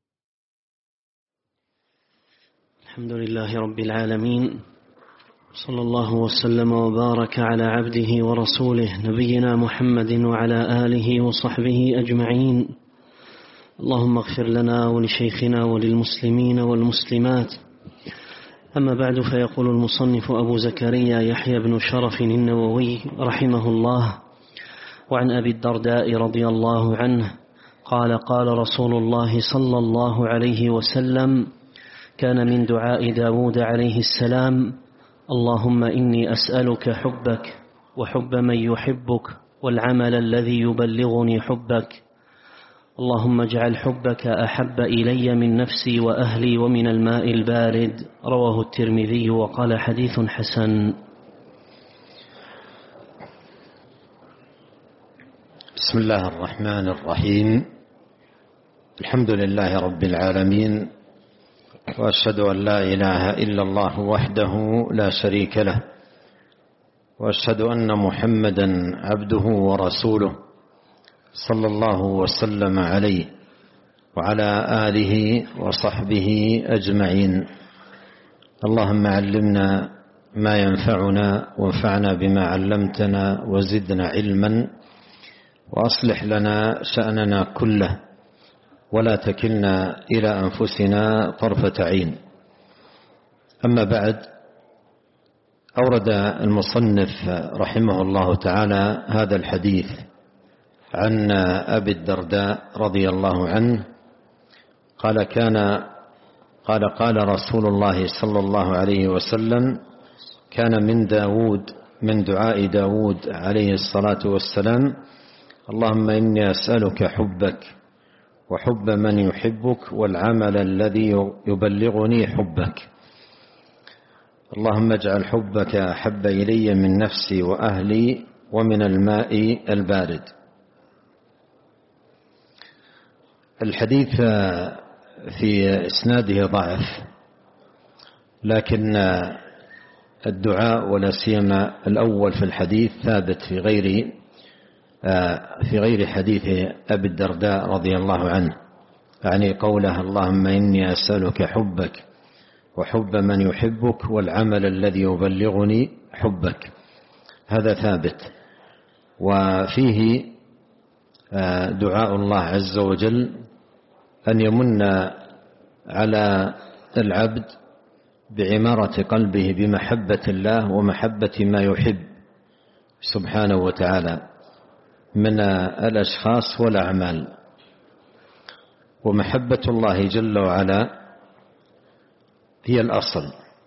الحمد لله رب العالمين، صلى الله وسلم وبارك على عبده ورسوله نبينا محمد وعلى آله وصحبه أجمعين. اللهم اغفر لنا ولشيخنا وللمسلمين والمسلمات. أما بعد، فيقول المصنف أبو زكريا يحيى بن شرف النووي رحمه الله: وعن أبي الدرداء رضي الله عنه قال: قال رسول الله صلى الله عليه وسلم: كان من دعاء داود عليه السلام: اللهم إني أسألك حبك وحب من يحبك والعمل الذي يبلغني حبك. اللهم اجعل حبك أحب إلي من نفسي وأهلي ومن الماء البارد. رواه الترمذي وقال حديث حسن. بسم الله الرحمن الرحيم. الحمد لله رب العالمين، وأشهد أن لا إله إلا الله وحده لا شريك له، وأشهد أن محمدا عبده ورسوله صلى الله وسلم عليه وعلى آله وصحبه أجمعين. اللهم علمنا ما ينفعنا وانفعنا بما علمتنا وزدنا علما، وأصلح لنا شأننا كله ولا تكلنا إلى أنفسنا طرفة عين. أما بعد، أورد المصنف رحمه الله تعالى هذا الحديث عن أبي الدرداء رضي الله عنه قال قال رسول الله صلى الله عليه وسلم: كان من دعاء داود عليه الصلاة والسلام: اللهم إني أسألك حبك وحب من يحبك والعمل الذي يبلغني حبك. اللهم اجعل حبك أحب إلي من نفسي وأهلي ومن الماء البارد. الحديث في إسناده ضعف، لكن الدعاء ولا سيما الأول في الحديث ثابت في غير حديث أبي الدرداء رضي الله عنه، يعني قوله: اللهم إني أسألك حبك وحب من يحبك والعمل الذي يبلغني حبك. هذا ثابت، وفيه دعاء الله عز وجل أن يمن على العبد بعمارة قلبه بمحبة الله ومحبة ما يحب سبحانه وتعالى من الأشخاص والأعمال. ومحبة الله جل وعلا هي الأصل،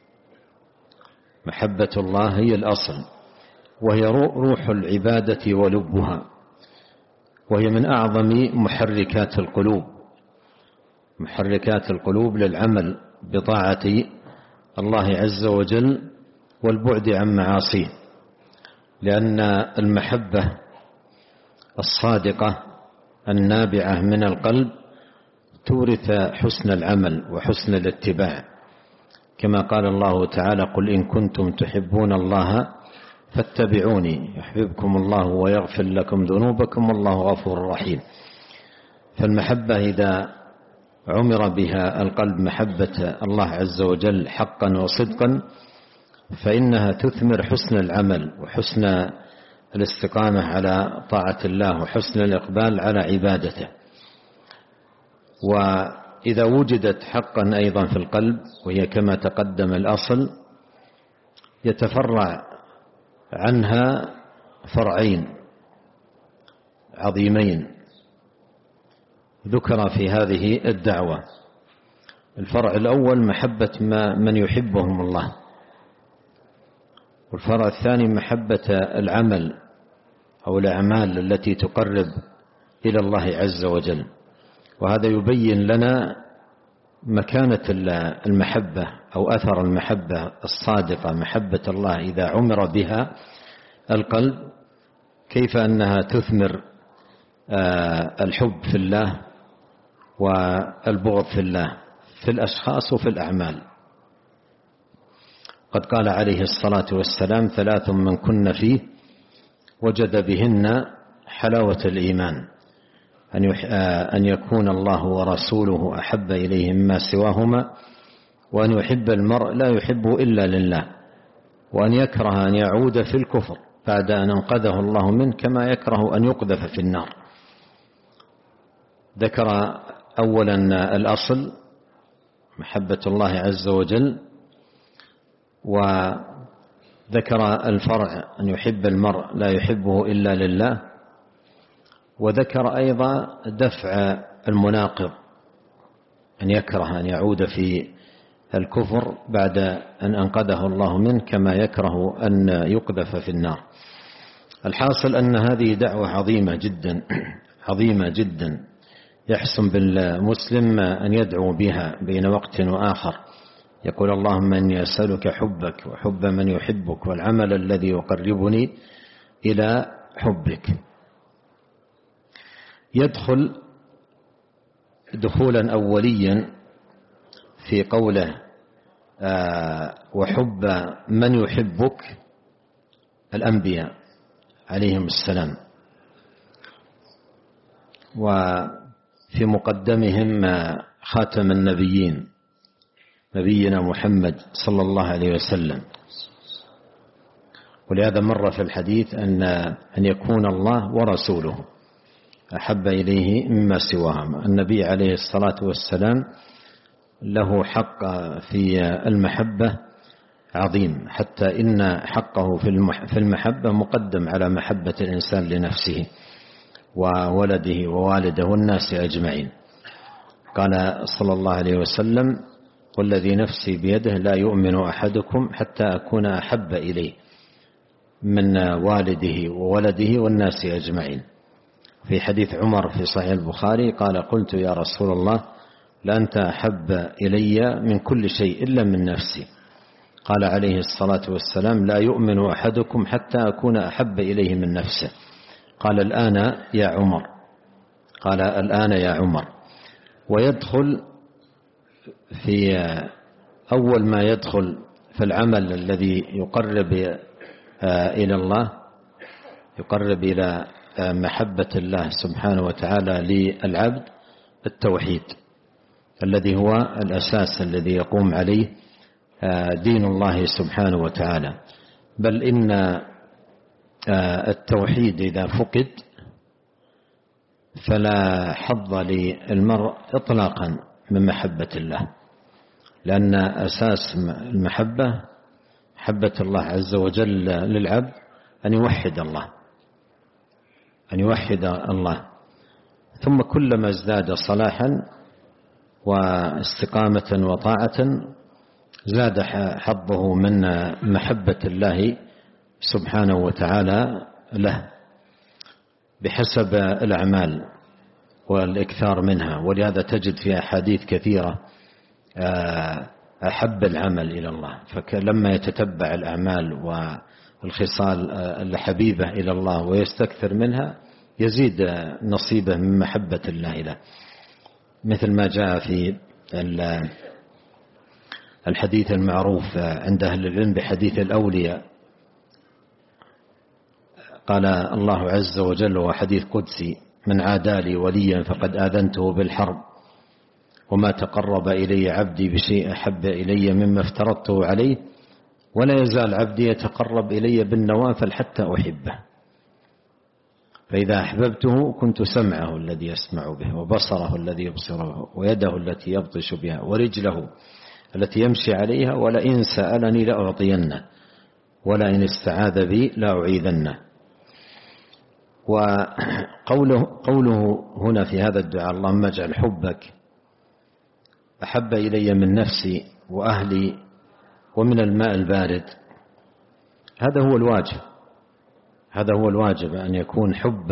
محبة الله هي الأصل، وهي روح العبادة ولبها، وهي من أعظم محركات القلوب للعمل بطاعة الله عز وجل والبعد عن معاصيه، لأن المحبة الصادقة النابعة من القلب تورث حسن العمل وحسن الاتباع، كما قال الله تعالى: قل إن كنتم تحبون الله فاتبعوني يحببكم الله ويغفر لكم ذنوبكم والله غفور رحيم. فالمحبة إذا عمر بها القلب محبة الله عز وجل حقا وصدقا فإنها تثمر حسن العمل وحسن الاستقامة على طاعة الله وحسن الإقبال على عبادته. وإذا وجدت حقا أيضا في القلب، وهي كما تقدم الأصل، يتفرع عنها فرعين عظيمين ذكر في هذه الدعوة. الفرع الأول محبة من يحبهم الله، والفرع الثاني محبة العمل أو الأعمال التي تقرب إلى الله عز وجل. وهذا يبين لنا مكانة المحبة أو أثر المحبة الصادقة، محبة الله إذا عمر بها القلب، كيف أنها تثمر الحب في الله والبغض في الله في الأشخاص وفي الأعمال. قد قال عليه الصلاة والسلام: 3 من كن فيه وجد بهن حلاوة الإيمان: أن يكون الله ورسوله أحب إليه مما سواهما، وأن يحب المرء لا يحبه إلا لله، وأن يكره أن يعود في الكفر بعد أن أنقذه الله منه كما يكره أن يقذف في النار. ذكر أولا الأصل محبة الله عز وجل، وذكر الفرع أن يحب المرء لا يحبه إلا لله، وذكر أيضا دفع المناقض أن يكره أن يعود في الكفر بعد أن أنقذه الله منه كما يكره أن يقذف في النار. الحاصل أن هذه دعوة عظيمة جدا يحسن بالمسلم أن يدعو بها بين وقت وآخر، يقول اللهم إني أسألك حبك وحب من يحبك والعمل الذي يقربني إلى حبك. يدخل دخولا أوليا في قوله وحب من يحبك الأنبياء عليهم السلام، وفي مقدمهم خاتم النبيين نبينا محمد صلى الله عليه وسلم. ولهذا مر في الحديث أن يكون الله ورسوله أحب إليه مما سواهما. النبي عليه الصلاة والسلام له حق في المحبة عظيم، حتى إن حقه في المحبة مقدم على محبة الإنسان لنفسه وولده ووالده والناس أجمعين. قال صلى الله عليه وسلم والذي نفسي بيده لا يؤمن أحدكم حتى أكون أحب إليه من والده وولده والناس أجمعين. في حديث عمر في صحيح البخاري قال قلت يا رسول الله لأنت أحب إلي من كل شيء إلا من نفسي. قال عليه الصلاة والسلام لا يؤمن أحدكم حتى أكون أحب إليه من نفسه. قال الآن يا عمر، قال الآن يا عمر. ويدخل في أول ما يدخل في العمل الذي يقرب إلى الله، يقرب إلى محبة الله سبحانه وتعالى للعبد، التوحيد الذي هو الأساس الذي يقوم عليه دين الله سبحانه وتعالى. بل إن التوحيد إذا فقد فلا حظ للمرء إطلاقا من محبة الله، لأن أساس المحبة محبة الله عز وجل للعبد أن يوحد الله، أن يوحد الله. ثم كلما ازداد صلاحا واستقامة وطاعة زاد حظه من محبة الله سبحانه وتعالى له بحسب الأعمال والإكثار منها. ولهذا تجد في أحاديث كثيرة أحب العمل إلى الله، فلما يتتبع الأعمال والخصال الحبيبة إلى الله ويستكثر منها يزيد نصيبه من محبة الله له، مثل ما جاء في الحديث المعروف عند أهل العلم بحديث الأولياء. قال الله عز وجل وحديث قدسي من عادى لي وليا فقد آذنته بالحرب وما تقرب إلي عبدي بشيء أحب إلي مما افترضته عليه ولا يزال عبدي يتقرب إلي بالنوافل حتى أحبه فإذا أحببته كنت سمعه الذي يسمع به وبصره الذي يبصر به ويده التي يبطش بها ورجله التي يمشي عليها ولئن سألني لأعطينه ولئن استعاذ بي لأعيذنه. وقوله هنا في هذا الدعاء اللهم اجعل حبك أحب إلي من نفسي وأهلي ومن الماء البارد، هذا هو الواجب، هذا هو الواجب أن يكون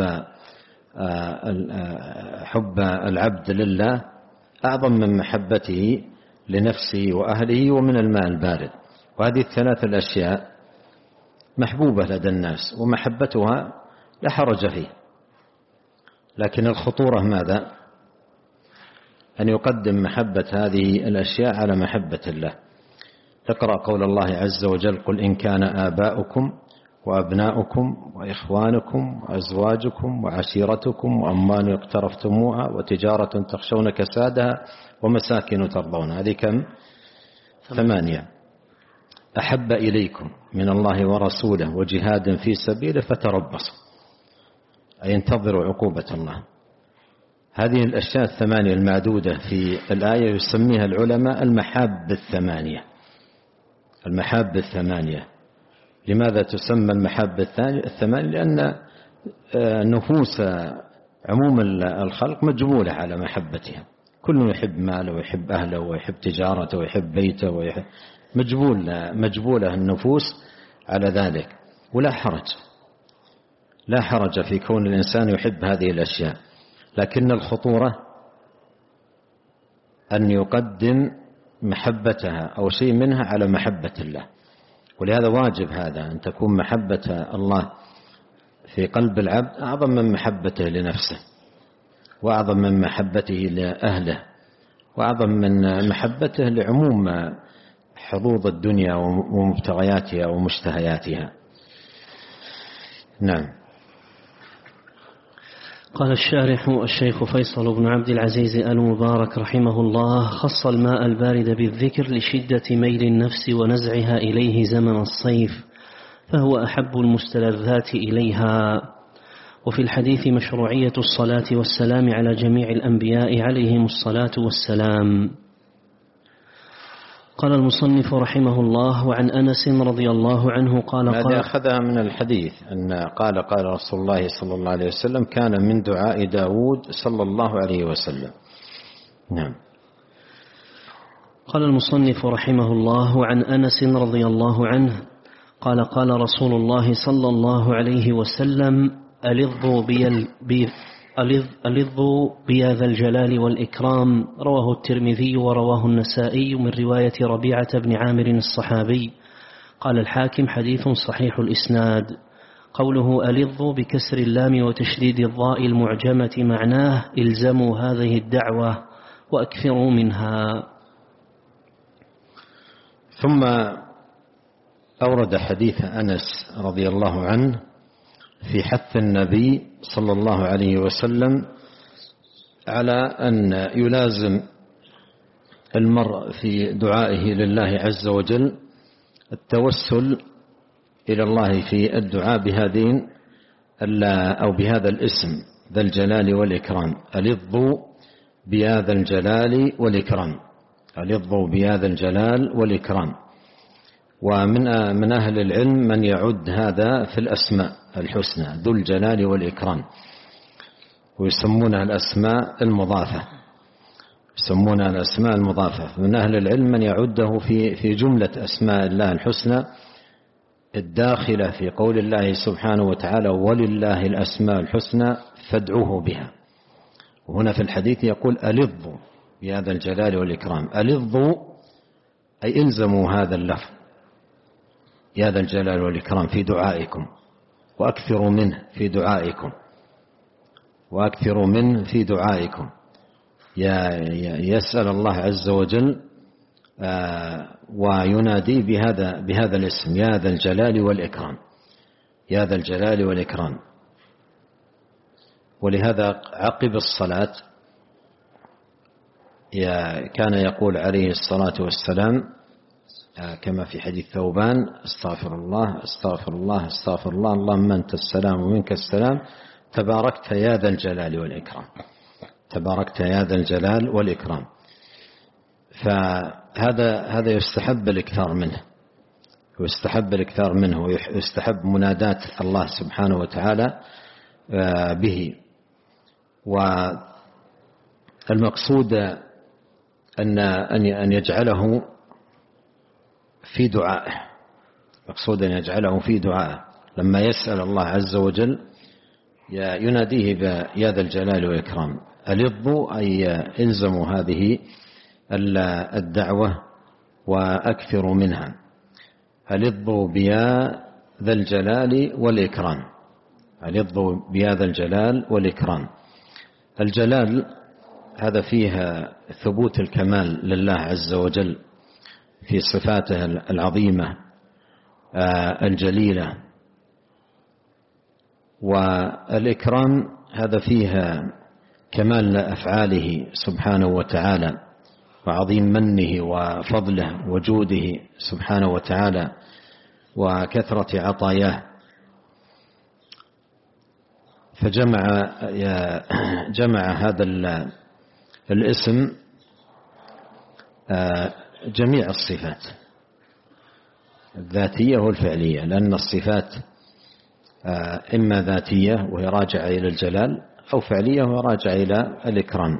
حب العبد لله أعظم من محبته لنفسه وأهله ومن الماء البارد. وهذه الثلاث الأشياء محبوبة لدى الناس ومحبتها لا حرج فيه، لكن الخطورة ماذا؟ أن يقدم محبة هذه الأشياء على محبة الله. تقرأ قول الله عز وجل قل إن كان آباؤكم وأبناؤكم وإخوانكم وأزواجكم وعشيرتكم وأموال اقترفتموها وتجارة تخشون كسادها ومساكن ترضون، هذه كم؟ 8. أحب إليكم من الله ورسوله وجهاد في سبيله فتربصوا، أي انتظروا عقوبة الله. هذه الأشياء 8 المعدودة في الآية يسميها العلماء المحاب 8. المحاب 8 لماذا تسمى المحاب 8؟ لأن نفوس عموم الخلق مجبولة على محبتها، كل يحب ماله ويحب أهله ويحب تجارته ويحب بيته ويحب مجبولة النفوس على ذلك، ولا حرج، لا حرج في كون الإنسان يحب هذه الأشياء. لكن الخطورة أن يقدم محبتها أو شيء منها على محبة الله. ولهذا واجب هذا، أن تكون محبة الله في قلب العبد أعظم من محبته لنفسه، وأعظم من محبته لأهله، وأعظم من محبته لعموم حظوظ الدنيا ومبتغياتها ومشتهياتها. نعم. قال الشارح الشيخ فيصل بن عبد العزيز آل مبارك رحمه الله: خص الماء البارد بالذكر لشدة ميل النفس ونزعها إليه زمن الصيف، فهو أحب المستلذات إليها. وفي الحديث مشروعية الصلاة والسلام على جميع الأنبياء عليهم الصلاة والسلام. قال المصنف رحمه الله: وعن أنس رضي الله عنه قال هذا أخذها من الحديث أن قال رسول الله صلى الله عليه وسلم: كان من دعاء داود صلى الله عليه وسلم. نعم. قال المصنف رحمه الله: وعن أنس رضي الله عنه قال قال رسول الله صلى الله عليه وسلم: ألظوا بيا الجلال والإكرام. رواه الترمذي ورواه النسائي من رواية ربيعة بن عامر الصحابي. قال الحاكم: حديث صحيح الإسناد. قوله ألظوا بكسر اللام وتشديد الضاء المعجمة معناه: إلزموا هذه الدعوة وأكثروا منها. ثم أورد حديث أنس رضي الله عنه في حث النبي صلى الله عليه وسلم على أن يلازم المرء في دعائه لله عز وجل التوسل إلى الله في الدعاء بهذين أو بهذا الاسم ذا الجلال والإكرام. ألظوا بهذا الجلال والإكرام، ألظوا بهذا الجلال والإكرام. ومن أهل العلم من يعد هذا في الأسماء الحسنى، ذو الجلال والإكرام، ويسمونها الأسماء المضافة، يسمونها الأسماء المضافة. من أهل العلم من يعده في جملة أسماء الله الحسنى الداخلة في قول الله سبحانه وتعالى: ولله الأسماء الحسنى فادعوه بها. وهنا في الحديث يقول: ألظوا بهذا الجلال والإكرام. ألظوا أي إلزموا هذا اللفظ يا ذا الجلال والإكرام في دعائكم، وأكثروا منه في دعائكم، وأكثروا منه في دعائكم. يسأل الله عز وجل وينادي بهذا الاسم: يا ذا الجلال والإكرام، يا ذا الجلال والإكرام. ولهذا عقب الصلاة كان يقول عليه الصلاة والسلام كما في حديث ثوبان: استغفر الله استغفر الله استغفر الله، اللهم أنت السلام ومنك السلام، تباركت يا ذا الجلال والإكرام، تباركت يا ذا الجلال والإكرام. فهذا يستحب الإكثار منه، ويستحب الإكثار منه، ويستحب مناداة الله سبحانه وتعالى به. والمقصود أن يجعله في دعائه، مقصود أن يجعله في دعائه لما يسأل الله عز وجل يناديه بيا ذا الجلال والإكرام. ألظوا أي إلزموا هذه الدعوة وأكثروا منها. ألظوا بيا ذا الجلال والإكرام، ألظوا بيا ذا الجلال والإكرام. الجلال هذا فيها ثبوت الكمال لله عز وجل في صفاته العظيمة الجليلة. والإكرام هذا فيها كمال أفعاله سبحانه وتعالى، وعظيم منه وفضله وجوده سبحانه وتعالى، وكثرة عطاياه. فجمع هذا الاسم جميع الصفات الذاتية والفعلية، لأن الصفات إما ذاتية وهي راجعة إلى الجلال، أو فعلية وهي راجعة إلى الإكرام،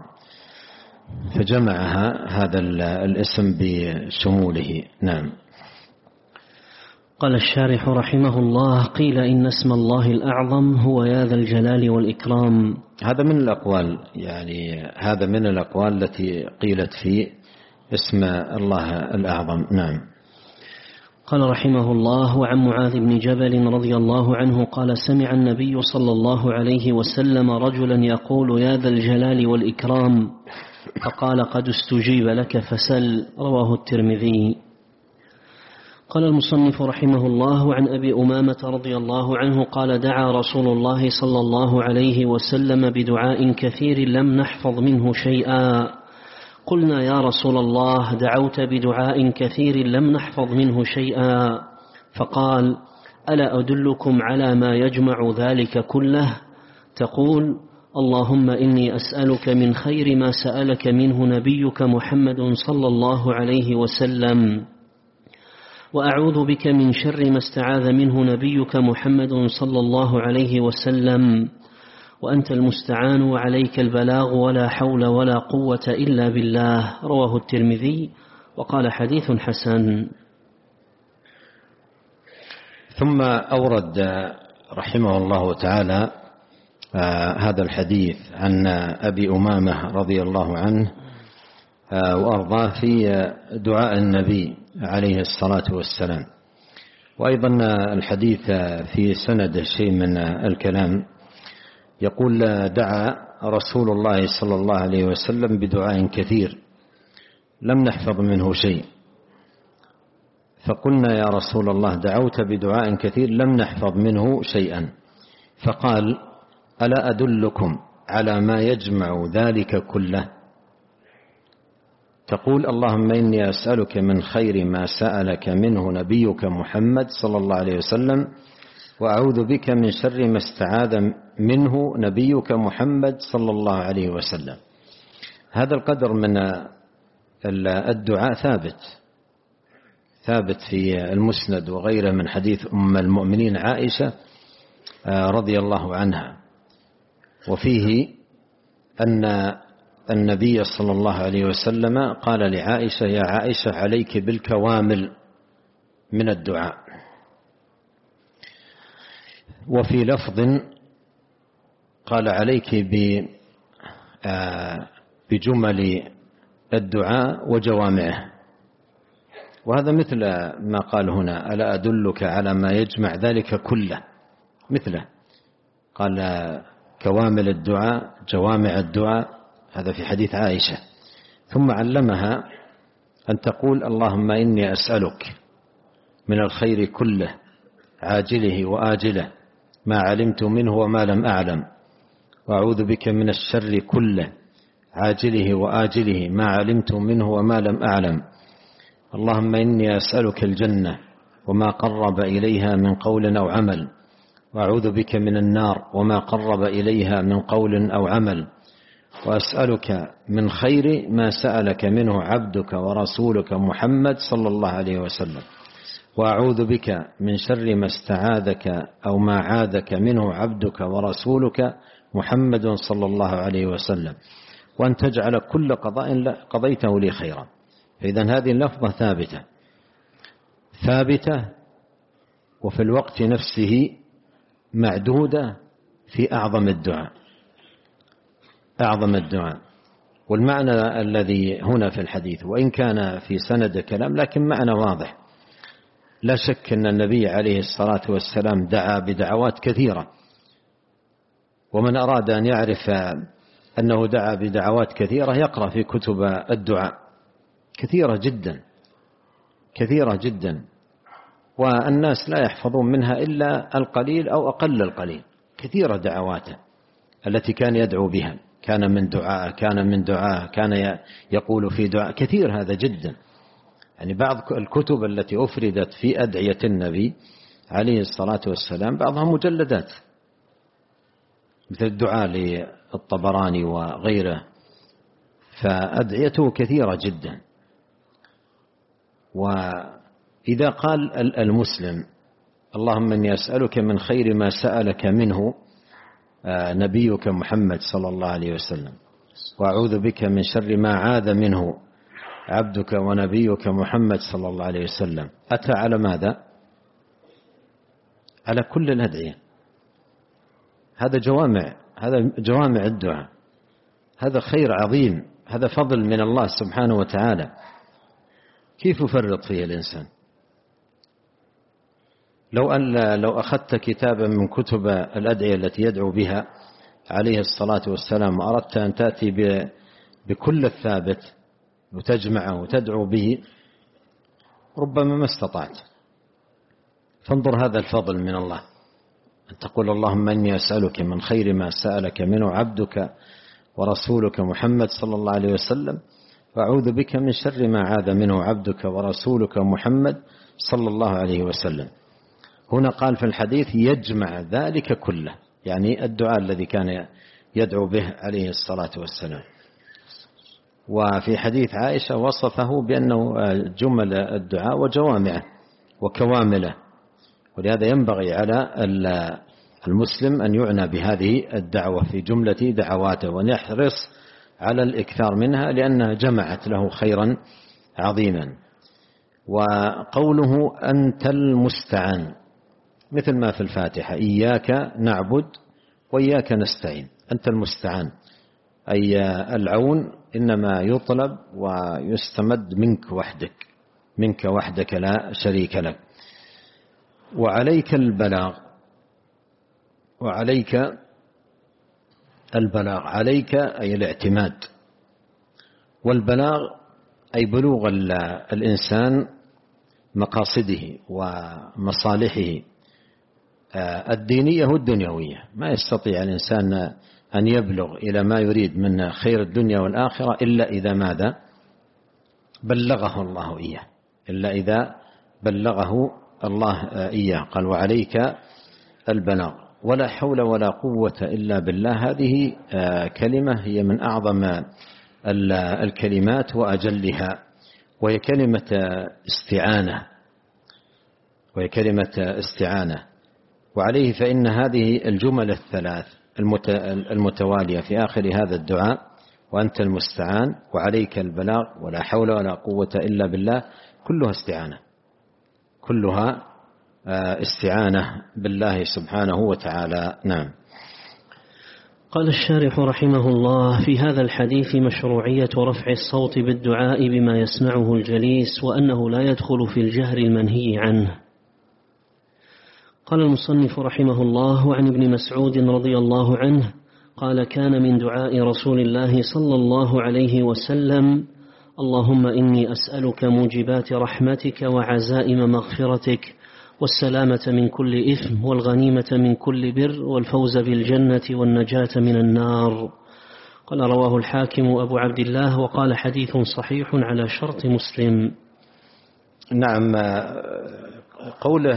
فجمعها هذا الاسم بشموله. نعم. قال الشارح رحمه الله: قيل إن اسم الله الأعظم هو يا ذا الجلال والإكرام. هذا من الأقوال، يعني هذا من الأقوال التي قيلت في اسم الله الأعظم. نعم. قال رحمه الله: وعن معاذ بن جبل رضي الله عنه قال: سمع النبي صلى الله عليه وسلم رجلا يقول يا ذا الجلال والإكرام، فقال: قد استجيب لك فسل. رواه الترمذي. قال المصنف رحمه الله: عن أبي أمامة رضي الله عنه قال: دعا رسول الله صلى الله عليه وسلم بدعاء كثير لم نحفظ منه شيئا. قلنا: يا رسول الله، دعوت بدعاء كثير لم نحفظ منه شيئا. فقال: ألا أدلكم على ما يجمع ذلك كله؟ تقول: اللهم إني أسألك من خير ما سألك منه نبيك محمد صلى الله عليه وسلم، وأعوذ بك من شر ما استعاذ منه نبيك محمد صلى الله عليه وسلم، وأنت المستعان وعليك البلاغ ولا حول ولا قوة إلا بالله. رواه الترمذي وقال: حديث حسن. ثم أورد رحمه الله تعالى هذا الحديث عن أبي أمامة رضي الله عنه وأرضاه في دعاء النبي عليه الصلاة والسلام. وأيضا الحديث في سند شيء من الكلام. يقول: دعا رسول الله صلى الله عليه وسلم بدعاء كثير لم نحفظ منه شيء. فقلنا: يا رسول الله، دعوت بدعاء كثير لم نحفظ منه شيئا. فقال: ألا أدلكم على ما يجمع ذلك كله؟ تقول: اللهم إني أسألك من خير ما سألك منه نبيك محمد صلى الله عليه وسلم، وأعوذ بك من شر ما استعاذ منه نبيك محمد صلى الله عليه وسلم. هذا القدر من الدعاء ثابت في المسند وغيره من حديث أم المؤمنين عائشة رضي الله عنها، وفيه أن النبي صلى الله عليه وسلم قال لعائشة: يا عائشة، عليك بالكوامل من الدعاء. وفي لفظ قال: عليك بجمل الدعاء وجوامعه. وهذا مثل ما قال هنا: ألا أدلك على ما يجمع ذلك كله؟ مثله قال: كوامل الدعاء، جوامع الدعاء. هذا في حديث عائشة. ثم علمها أن تقول: اللهم إني أسألك من الخير كله عاجله وآجله ما علمت منه وما لم أعلم، وأعوذ بك من الشر كله عاجله وآجله ما علمت منه وما لم أعلم. اللهم إني أسألك الجنة وما قرب إليها من قول أو عمل، وأعوذ بك من النار وما قرب إليها من قول أو عمل، وأسألك من خير ما سألك منه عبدك ورسولك محمد صلى الله عليه وسلم، وأعوذ بك من شر ما استعاذك أو ما عاذك منه عبدك ورسولك محمد صلى الله عليه وسلم، وأن تجعل كل قضاء قضيته لي خيرا. إذن هذه اللفظة ثابتة وفي الوقت نفسه معدودة في أعظم الدعاء. والمعنى الذي هنا في الحديث وإن كان في سند كلام لكن معنى واضح. لا شك أن النبي عليه الصلاة والسلام دعا بدعوات كثيرة، ومن أراد أن يعرف أنه دعا بدعوات كثيرة يقرأ في كتب الدعاء، كثيرة جدا، والناس لا يحفظون منها إلا القليل أو أقل القليل. كثيرة دعواته التي كان يدعو بها، كان من دعاء كان يقول في دعاء كثير. هذا جدا، يعني بعض الكتب التي أفردت في أدعية النبي عليه الصلاة والسلام بعضها مجلدات، مثل الدعاء للطبراني وغيره، فأدعيته كثيرة جدا. وإذا قال المسلم: اللهم إني أسألك من خير ما سألك منه نبيك محمد صلى الله عليه وسلم، وأعوذ بك من شر ما عاذ منه عبدك ونبيك محمد صلى الله عليه وسلم، أتى على ماذا؟ على كل الأدعية. هذا جوامع الدعاء، هذا خير عظيم، هذا فضل من الله سبحانه وتعالى. كيف يفرط فيه الإنسان؟ لو أخذت كتابا من كتب الأدعية التي يدعو بها عليه الصلاة والسلام وأردت أن تأتي بكل الثابت وتجمعه وتدعو به، ربما ما استطعت. فانظر هذا الفضل من الله، أن تقول اللهم إني أسألك من خير ما سألك منه عبدك ورسولك محمد صلى الله عليه وسلم، وأعوذ بك من شر ما عاذ منه عبدك ورسولك محمد صلى الله عليه وسلم. هنا قال في الحديث يجمع ذلك كله، يعني الدعاء الذي كان يدعو به عليه الصلاة والسلام. وفي حديث عائشة وصفه بأنه جمل الدعاء وجوامعه وكوامله، ولهذا ينبغي على المسلم أن يعنى بهذه الدعوة في جملة دعواته، وأن يحرص على الإكثار منها لأنها جمعت له خيرا عظيما. وقوله أنت المستعان مثل ما في الفاتحة، إياك نعبد وإياك نستعين. أنت المستعان أي العون إنما يطلب ويستمد منك وحدك لا شريك لك. وعليك البلاغ، عليك أي الاعتماد، والبلاغ أي بلوغ الإنسان مقاصده ومصالحه الدينية والدنيوية. ما يستطيع الإنسان أن يبلغ إلى ما يريد من خير الدنيا والآخرة إلا إذا ماذا؟ بلغه الله إياه، إلا إذا بلغه الله إياه. قال وعليك البلاغ، ولا حول ولا قوة إلا بالله. هذه كلمة هي من أعظم الكلمات وأجلها، وهي كلمة استعانة. وعليه فإن هذه الجمل الثلاث المتوالية في آخر هذا الدعاء، وأنت المستعان وعليك البلاغ ولا حول ولا قوة إلا بالله، كلها استعانة بالله سبحانه وتعالى. نعم. قال الشارح رحمه الله: في هذا الحديث مشروعية رفع الصوت بالدعاء بما يسمعه الجليس، وأنه لا يدخل في الجهر المنهي عنه. قال المصنف رحمه الله: وعن ابن مسعود رضي الله عنه قال: كان من دعاء رسول الله صلى الله عليه وسلم: اللهم إني أسألك موجبات رحمتك وعزائم مغفرتك والسلامة من كل إثم والغنيمة من كل بر والفوز بالجنة والنجاة من النار. قال: رواه الحاكم أبو عبد الله، وقال حديث صحيح على شرط مسلم. نعم. قوله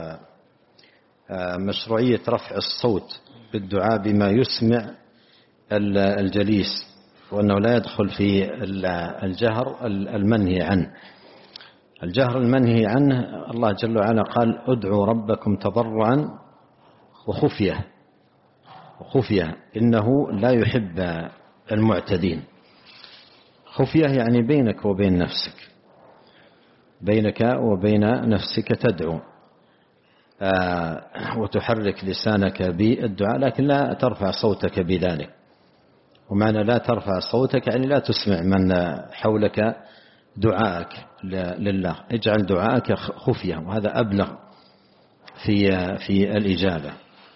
مشروعية رفع الصوت بالدعاء بما يسمع الجليس، وأنه لا يدخل في الجهر المنهي عنه. الجهر المنهي عنه الله جل وعلا قال: ادعوا ربكم تضرعا وخفية إنه لا يحب المعتدين. خفية يعني بينك وبين نفسك تدعو وتحرك لسانك بالدعاء، لكن لا ترفع صوتك بذلك. ومعنى لا ترفع صوتك يعني لا تسمع من حولك دعائك لله. اجعل دعائك خفية، وهذا أبلغ في الإجابة.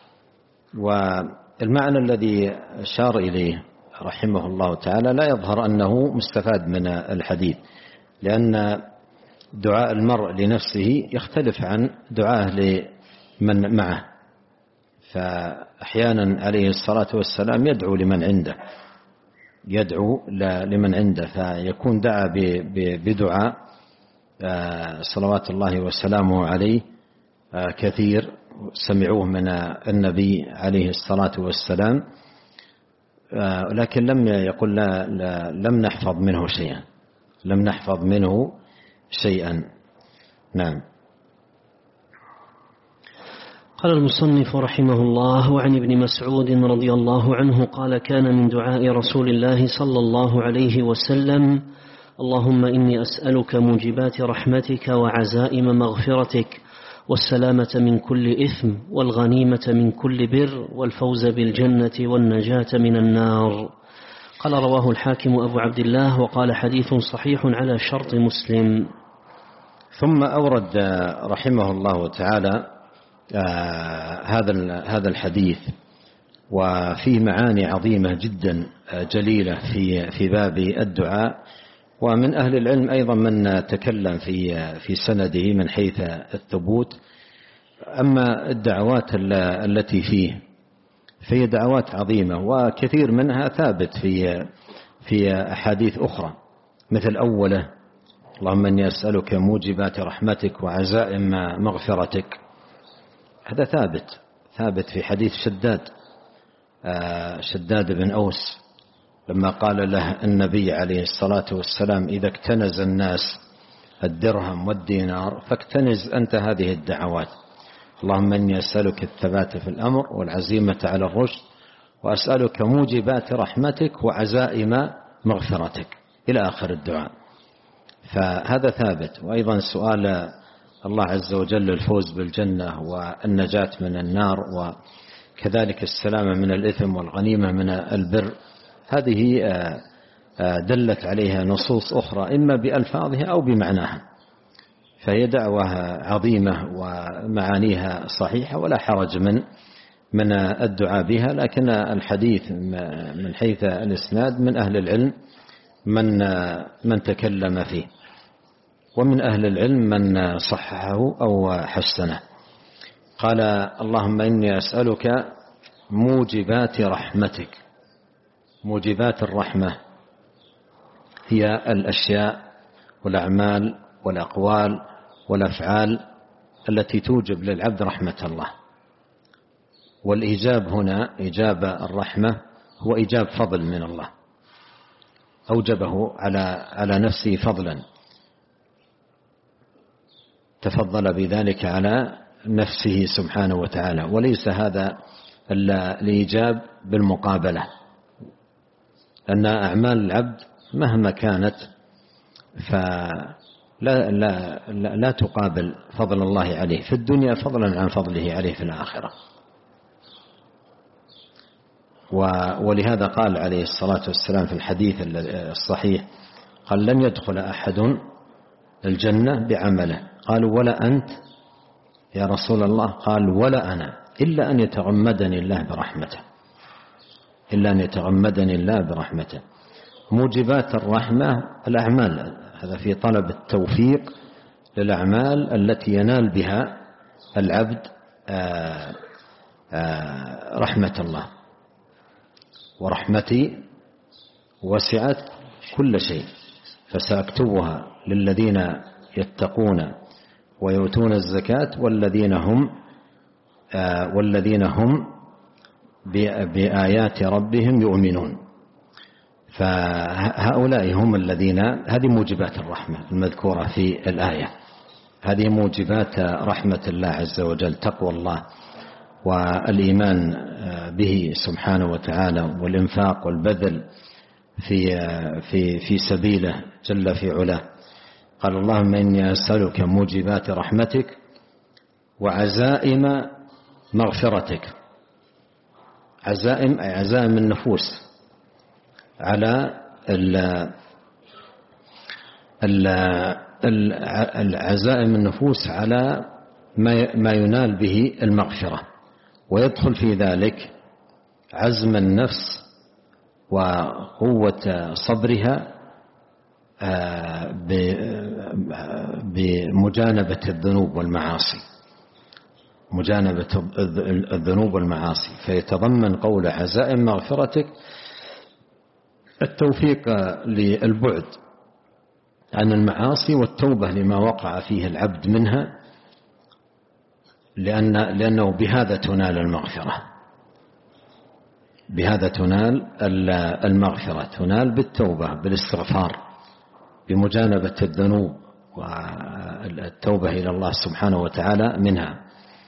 والمعنى الذي أشار إليه رحمه الله تعالى لا يظهر أنه مستفاد من الحديث، لأن دعاء المرء لنفسه يختلف عن دعاه لمن معه. فأحيانا عليه الصلاة والسلام يدعو لمن عنده فيكون دعا بدعاء صلوات الله وسلامه عليه كثير سمعوه من النبي عليه الصلاة والسلام، لكن لم يقل لم نحفظ منه شيئا. نعم. قال المصنف رحمه الله: وعن ابن مسعود رضي الله عنه قال: كان من دعاء رسول الله صلى الله عليه وسلم: اللهم إني أسألك موجبات رحمتك وعزائم مغفرتك والسلامة من كل إثم والغنيمة من كل بر والفوز بالجنة والنجاة من النار. قال رواه الحاكم أبو عبد الله وقال حديث صحيح على شرط مسلم. ثم أورد رحمه الله تعالى هذا الحديث وفيه معاني عظيمة جدا جليلة في باب الدعاء. ومن أهل العلم أيضا من تكلم في سنده من حيث الثبوت. أما الدعوات التي فيه فهي دعوات عظيمة وكثير منها ثابت في أحاديث أخرى، مثل أوله اللهم إني أسألك موجبات رحمتك وعزائم مغفرتك. هذا ثابت في حديث شداد بن أوس لما قال له النبي عليه الصلاة والسلام إذا اكتنز الناس الدرهم والدينار فاكتنز أنت هذه الدعوات، اللهم إني أسألك الثبات في الأمر والعزيمة على الرشد وأسألك موجبات رحمتك وعزائم مغفرتك إلى آخر الدعاء. فهذا ثابت. وأيضا سؤال الله عز وجل الفوز بالجنة والنجاة من النار وكذلك السلامة من الإثم والغنيمة من البر، هذه دلت عليها نصوص أخرى إما بألفاظها أو بمعناها، فهي دعوة عظيمة ومعانيها صحيحة ولا حرج من الدعاء بها. لكن الحديث من حيث الإسناد من أهل العلم من تكلم فيه، ومن أهل العلم من صححه أو حسنه. قال اللهم إني أسألك موجبات رحمتك. موجبات الرحمة هي الأشياء والأعمال والأقوال والأفعال التي توجب للعبد رحمة الله. والإيجاب هنا إيجاب الرحمة هو إيجاب فضل من الله، أوجبه على نفسه فضلا، تفضل بذلك على نفسه سبحانه وتعالى. وليس هذا الإيجاب بالمقابلة، أن أعمال العبد مهما كانت لا تقابل فضل الله عليه في الدنيا فضلا عن فضله عليه في الآخرة. ولهذا قال عليه الصلاة والسلام في الحديث الصحيح قال لن يدخل أحد الجنة بعمله. قالوا ولا أنت يا رسول الله؟ قال ولا أنا إلا أن يتغمدني الله برحمته، إلا أن يتغمدني الله برحمته. موجبات الرحمة الأعمال، هذا في طلب التوفيق للأعمال التي ينال بها العبد رحمة الله. ورحمتي وسعت كل شيء فسأكتبها للذين يتقون ويؤتون الزكاة والذين هم بآيات ربهم يؤمنون. فهؤلاء هم الذين، هذه موجبات الرحمة المذكورة في الآية، هذه موجبات رحمة الله عز وجل، تقوى الله والإيمان به سبحانه وتعالى والإنفاق والبذل في سبيله جل في علاه. قال اللهم إني أسألك موجبات رحمتك وعزائم مغفرتك. عزائم أي عزائم النفوس على العزائم النفوس على ما ينال به المغفرة، ويدخل في ذلك عزم النفس وقوة صبرها بمجانبة الذنوب والمعاصي، مجانبة الذنوب والمعاصي. فيتضمن قول عزائم مغفرتك التوفيق للبعد عن المعاصي والتوبة لما وقع فيه العبد منها، لأنه بهذا تنال المغفرة، بهذا تنال المغفرة، تنال بالتوبة بالاستغفار بمجانبة الذنوب والتوبة إلى الله سبحانه وتعالى منها.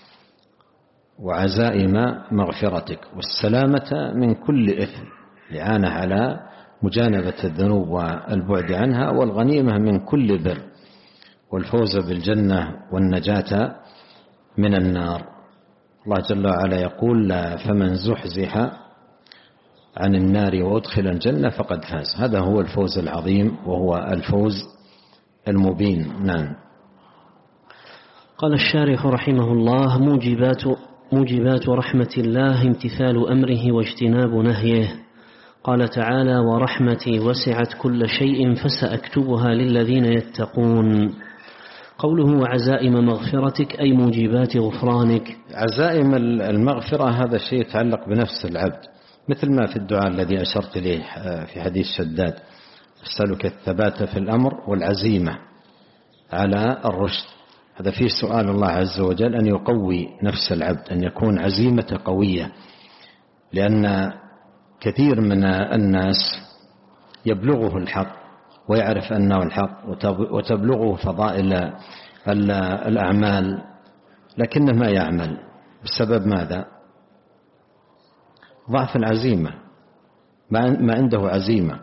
وعزائم مغفرتك والسلامة من كل إثم، الإعانة على مجانبة الذنوب والبعد عنها، والغنيمة من كل بر، والفوز بالجنة والنجاة من النار. الله جل وعلا يقول: فمن زحزح عن النار وأدخل الجنة فقد فاز. هذا هو الفوز العظيم وهو الفوز المبين. نعم. قال الشارح رحمه الله: موجبات رحمة الله امتثال أمره واجتناب نهيه. قال تعالى: ورحمتي وسعت كل شيء فسأكتبها للذين يتقون. قوله: وعزائم مغفرتك أي موجبات غفرانك. عزائم المغفرة هذا شيء يتعلق بنفس العبد، مثل ما في الدعاء الذي أشرت إليه في حديث شداد: أسألك الثبات في الأمر والعزيمة على الرشد. هذا فيه سؤال الله عز وجل أن يقوي نفس العبد، أن يكون عزيمة قوية، لأن كثير من الناس يبلغه الحق ويعرف أنه الحق وتبلغه فضائل الأعمال، لكنه ما يعمل بسبب ماذا؟ ضعف العزيمة، ما عنده عزيمة.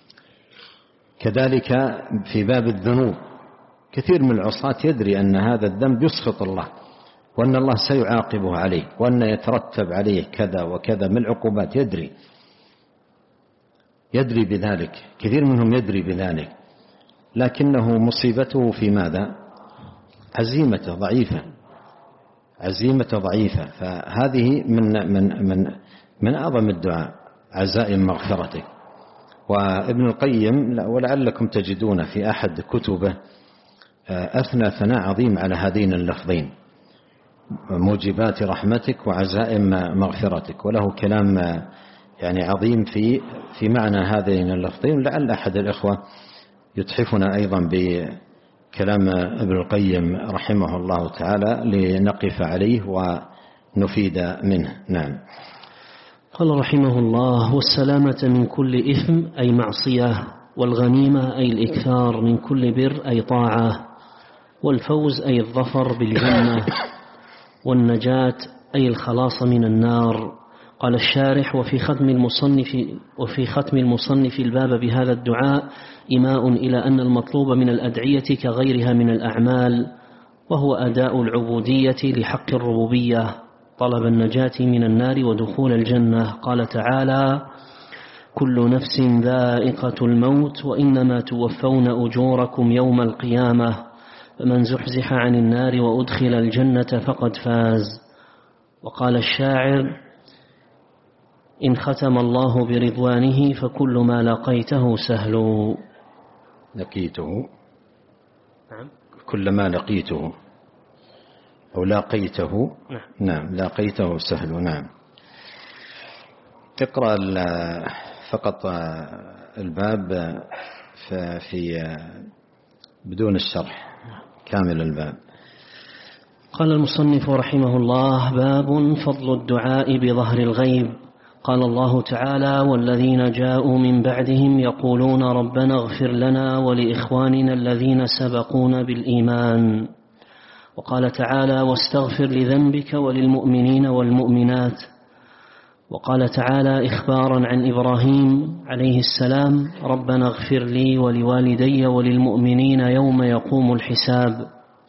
كذلك في باب الذنوب، كثير من العصاة يدري أن هذا الذنب يسخط الله وأن الله سيعاقبه عليه وأن يترتب عليه كذا وكذا من العقوبات، يدري بذلك، كثير منهم يدري بذلك، لكنه مصيبته في ماذا؟ عزيمته ضعيفة. فهذه من أعظم الدعاء عزائم مغفرتك. وابن القيم ولعلكم تجدون في أحد كتبه أثنى ثناء عظيم على هذين اللفظين: موجبات رحمتك وعزائم مغفرتك، وله كلام يعني عظيم في معنى هذين اللفظين. لعل أحد الإخوة يتحفنا أيضا بكلام ابن القيم رحمه الله تعالى لنقف عليه ونفيد منه. نعم. قال رحمه الله: والسلامة من كل إثم أي معصية، والغنيمة أي الإكثار من كل بر أي طاعة، والفوز أي الظفر بالجنة، والنجاة أي الخلاص من النار. قال الشارح: وفي ختم المصنف الباب بهذا الدعاء إيماء إلى أن المطلوب من الأدعية كغيرها من الأعمال، وهو أداء العبودية لحق الربوبية، طلب النجاة من النار ودخول الجنة. قال تعالى: كل نفس ذائقة الموت وإنما توفون أجوركم يوم القيامة فمن زحزح عن النار وأدخل الجنة فقد فاز. وقال الشاعر: إن ختم الله برضوانه فكل ما لقيته سهل. كل ما لقيته أو لاقيته. نعم، لاقيته سهل. نعم. تقرأ فقط الباب في بدون الشرح، كامل الباب. قال المصنف رحمه الله: باب فضل الدعاء بظهر الغيب. قال الله تعالى: والذين جاءوا من بعدهم يقولون ربنا اغفر لنا ولإخواننا الذين سبقونا بالإيمان. وقال تعالى: واستغفر لذنبك وللمؤمنين والمؤمنات. وقال تعالى إخبارا عن إبراهيم عليه السلام: ربنا اغفر لي ولوالدي وللمؤمنين يوم يقوم الحساب.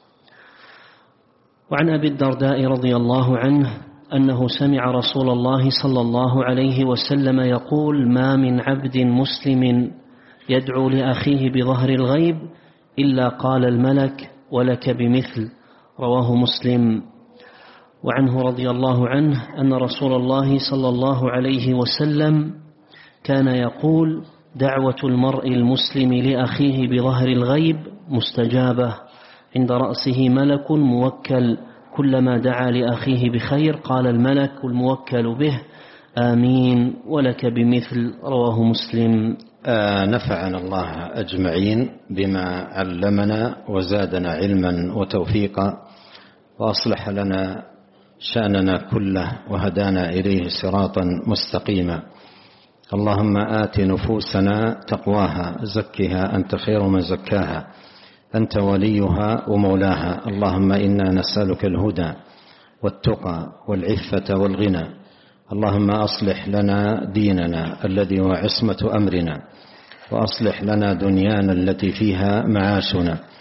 وعن أبي الدرداء رضي الله عنه أنه سمع رسول الله صلى الله عليه وسلم يقول: ما من عبد مسلم يدعو لأخيه بظهر الغيب إلا قال الملك ولك بمثل. رواه مسلم. وعنه رضي الله عنه أن رسول الله صلى الله عليه وسلم كان يقول: دعوة المرء المسلم لأخيه بظهر الغيب مستجابة، عند رأسه ملك موكل، كلما دعا لأخيه بخير قال الملك الموكل به: آمين ولك بمثل. رواه مسلم. نفعنا الله أجمعين بما علمنا وزادنا علما وتوفيقا، وأصلح لنا شأننا كله وهدانا إليه صراطا مستقيما. اللهم آت نفوسنا تقواها زكها أنت خير من زكاها أنت وليها ومولاها. اللهم إنا نسألك الهدى والتقى والعفة والغنى. اللهم أصلح لنا ديننا الذي هو عصمة أمرنا، وأصلح لنا دنيانا التي فيها معاشنا،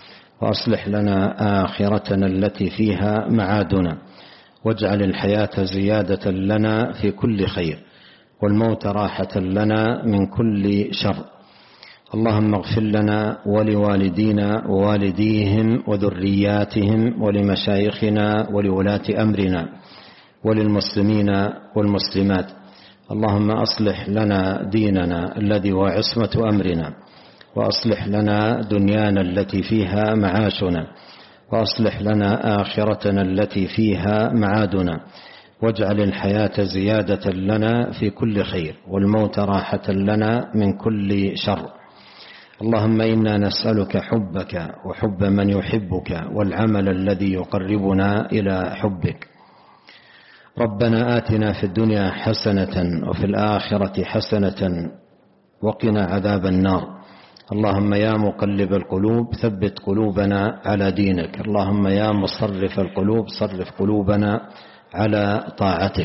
وأصلح لنا آخرتنا التي فيها معادنا، واجعل الحياة زيادة لنا في كل خير، والموت راحة لنا من كل شر. اللهم اغفر لنا ولوالدينا ووالديهم وذرياتهم ولمشايخنا ولولاة أمرنا وللمسلمين والمسلمات. اللهم أصلح لنا ديننا الذي هو عصمة أمرنا، وأصلح لنا دنيانا التي فيها معاشنا، وأصلح لنا آخرتنا التي فيها معادنا، واجعل الحياة زيادة لنا في كل خير، والموت راحة لنا من كل شر. اللهم إنا نسألك حبك وحب من يحبك والعمل الذي يقربنا إلى حبك. ربنا آتنا في الدنيا حسنة وفي الآخرة حسنة وقنا عذاب النار. اللهم يا مقلب القلوب ثبت قلوبنا على دينك. اللهم يا مصرف القلوب صرف قلوبنا على طاعتك.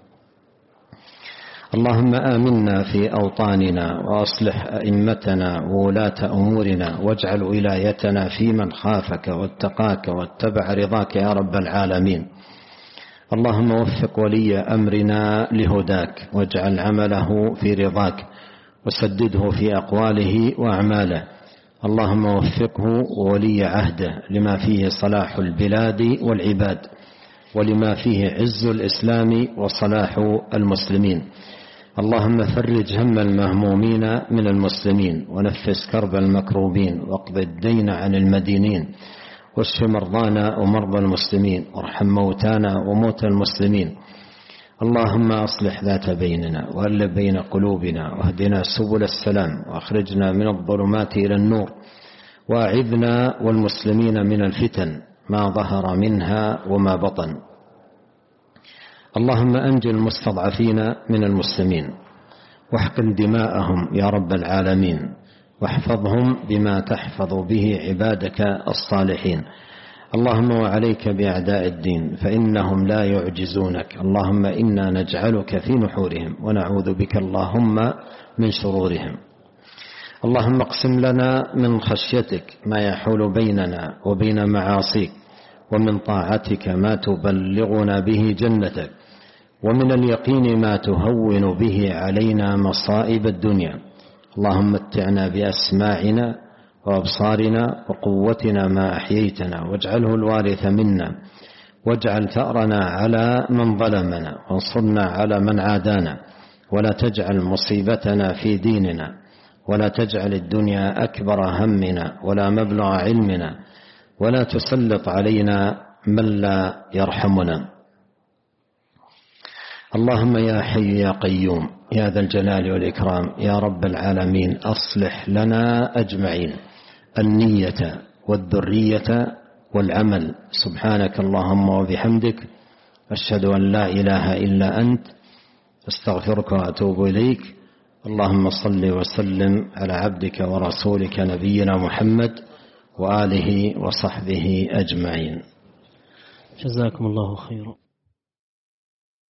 اللهم آمنا في أوطاننا، وأصلح أئمتنا وولاة أمورنا، واجعل ولايتنا في من خافك واتقاك واتبع رضاك يا رب العالمين. اللهم وفق ولي أمرنا لهداك، واجعل عمله في رضاك، وسدده في أقواله وأعماله. اللهم وفقه وولي عهده لما فيه صلاح البلاد والعباد، ولما فيه عز الإسلام وصلاح المسلمين. اللهم فرج هم المهمومين من المسلمين، ونفس كرب المكروبين، واقض الدين عن المدينين، واشف مرضانا ومرضى المسلمين، وارحم موتانا وموتى المسلمين. اللهم أصلح ذات بيننا، وألف بين قلوبنا، واهدنا سبل السلام، وأخرجنا من الظلمات إلى النور، وأعذنا والمسلمين من الفتن ما ظهر منها وما بطن. اللهم أنج المستضعفين من المسلمين، واحقن دماءهم يا رب العالمين، واحفظهم بما تحفظ به عبادك الصالحين. اللهم وعليك بأعداء الدين فإنهم لا يعجزونك. اللهم إنا نجعلك في نحورهم، ونعوذ بك اللهم من شرورهم. اللهم اقسم لنا من خشيتك ما يحول بيننا وبين معاصيك، ومن طاعتك ما تبلغنا به جنتك، ومن اليقين ما تهون به علينا مصائب الدنيا. اللهم متعنا بأسماعنا وأبصارنا وقوتنا ما أحييتنا، واجعله الوارث منا، واجعل ثأرنا على من ظلمنا، وانصرنا على من عادانا، ولا تجعل مصيبتنا في ديننا، ولا تجعل الدنيا أكبر همنا ولا مبلغ علمنا، ولا تسلط علينا من لا يرحمنا. اللهم يا حي يا قيوم يا ذا الجلال والإكرام يا رب العالمين، أصلح لنا أجمعين النية والذرية والعمل. سبحانك اللهم وبحمدك، أشهد أن لا إله إلا أنت، أستغفرك وأتوب إليك. اللهم صل وسلم على عبدك ورسولك نبينا محمد وآله وصحبه أجمعين. جزاكم الله خيرا.